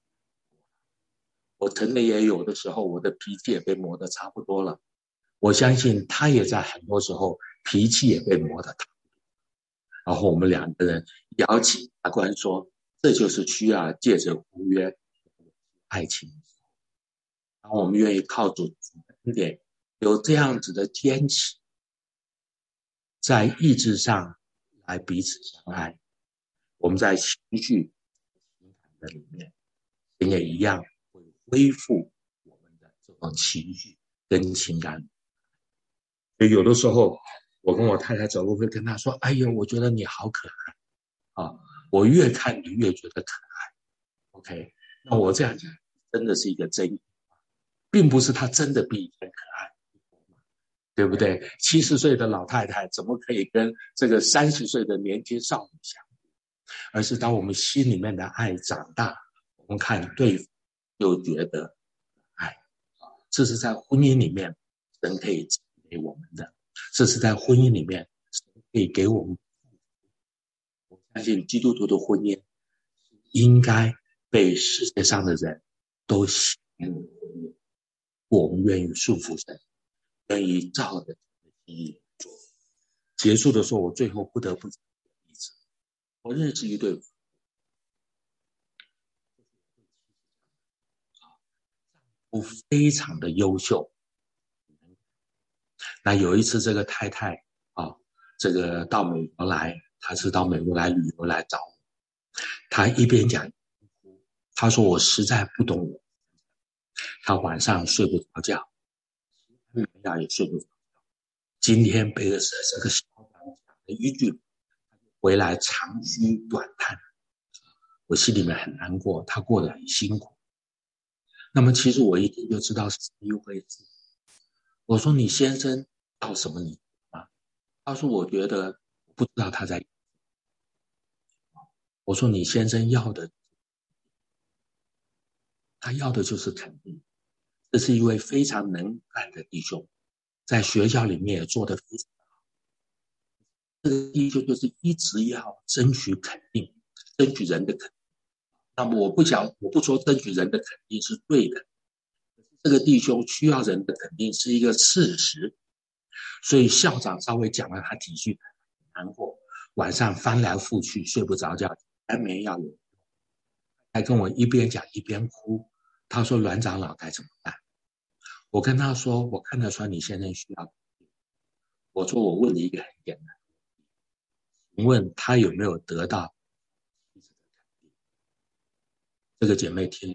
我承认也有的时候，我的脾气也被磨得差不多了。我相信他也在很多时候脾气也被磨得差不多。然后我们两个人摇起法官说，这就是需要借着婚约爱情。然后我们愿意靠主的恩典，有这样子的坚持，在意志上来彼此相爱。我们在情绪情感的里面，神也一样会恢复我们的这种情绪跟情感。所以有的时候我跟我太太走路会跟她说，哎呦，我觉得你好可爱啊！我越看你越觉得可爱。OK， 那我这样讲真的是一个真意，并不是她真的比以前可爱，对不对？70岁的老太太怎么可以跟这个30岁的年轻少女相比？而是当我们心里面的爱长大，我们看对方就觉得爱。这是在婚姻里面神可以给我们的，这是在婚姻里面神可以给我们。我相信基督徒的婚姻应该被世界上的人都喜爱的婚姻。我们愿意束缚神，愿意照着心意做。结束的时候，我最后不得不讲一个例子。我认识一对夫妇非常的优秀。那有一次这个太太这个到美国来，她是到美国来旅游来找我。她一边讲，她说我实在不懂我。她晚上睡不着觉，也睡不着觉。今天被这个小长讲了一句，回来长吁短叹。我心里面很难过，她过得很辛苦。那么其实我一听就知道是一回事。我说你先生要什么你吗？他说我觉得不知道他在。我说你先生要的，他要的就是肯定。这是一位非常能干的弟兄，在学校里面也做得非常好。这个弟兄就是一直要争取肯定，争取人的肯定。那么我不说争取人的肯定是对的，这个弟兄需要人的肯定是一个事实。所以校长稍微讲了，他体恤难过，晚上翻来覆去睡不着觉，安眠药有，还跟我一边讲一边哭。他说阮长老该怎么办？我跟他说，我看得出来你现在需要。我说我问你一个很简单，请问他有没有得到这个姐妹听了，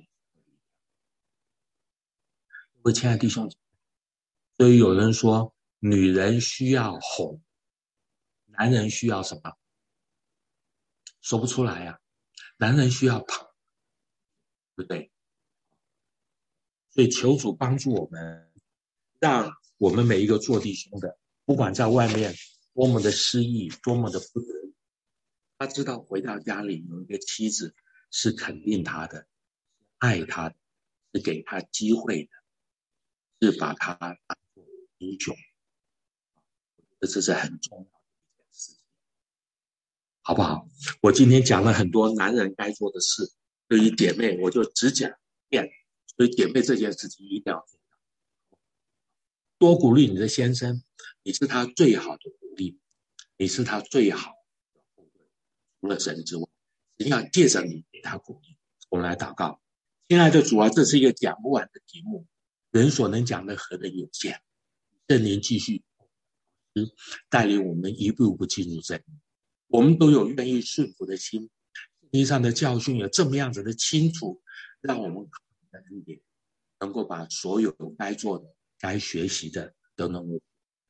各位亲爱的弟兄姐妹，所以有人说女人需要哄，男人需要什么？说不出来啊。男人需要捧，对不对？所以求主帮助我们，让我们每一个做弟兄的，不管在外面多么的失意，多么的不得已，他知道回到家里有一个妻子是肯定他的，爱他的，是给他机会的，是把他当作英雄。这是很重要的一件事情，好不好？我今天讲了很多男人该做的事，对于姐妹我就只讲一遍，所以姐妹这件事情一定要做到。 多鼓励你的先生，你是他最好的鼓励，你是他最好的后盾。除了神之外，神要借着你给他鼓励。我们来祷告。亲爱的主啊，这是一个讲不完的题目，人所能讲的何等有限。圣灵继续带领我们一步一步进入真理，我们都有愿意顺服的心。圣经上的教训有这么样子的清楚，让我们能够把所有该做的、该学习的都能够。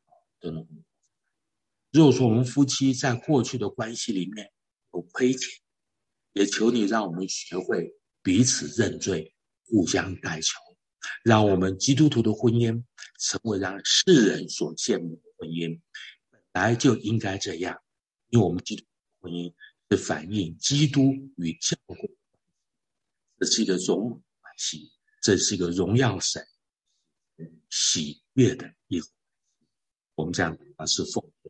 如果说我们夫妻在过去的关系里面有亏欠，也求你让我们学会彼此认罪，互相代求，让我们基督徒的婚姻成为让世人所羡慕的婚姻。本来就应该这样，因为我们基督徒的婚姻是反映基督与教会的关系，这是一个荣耀关系，这是一个荣耀神喜悦的一个关系。我们这样是奉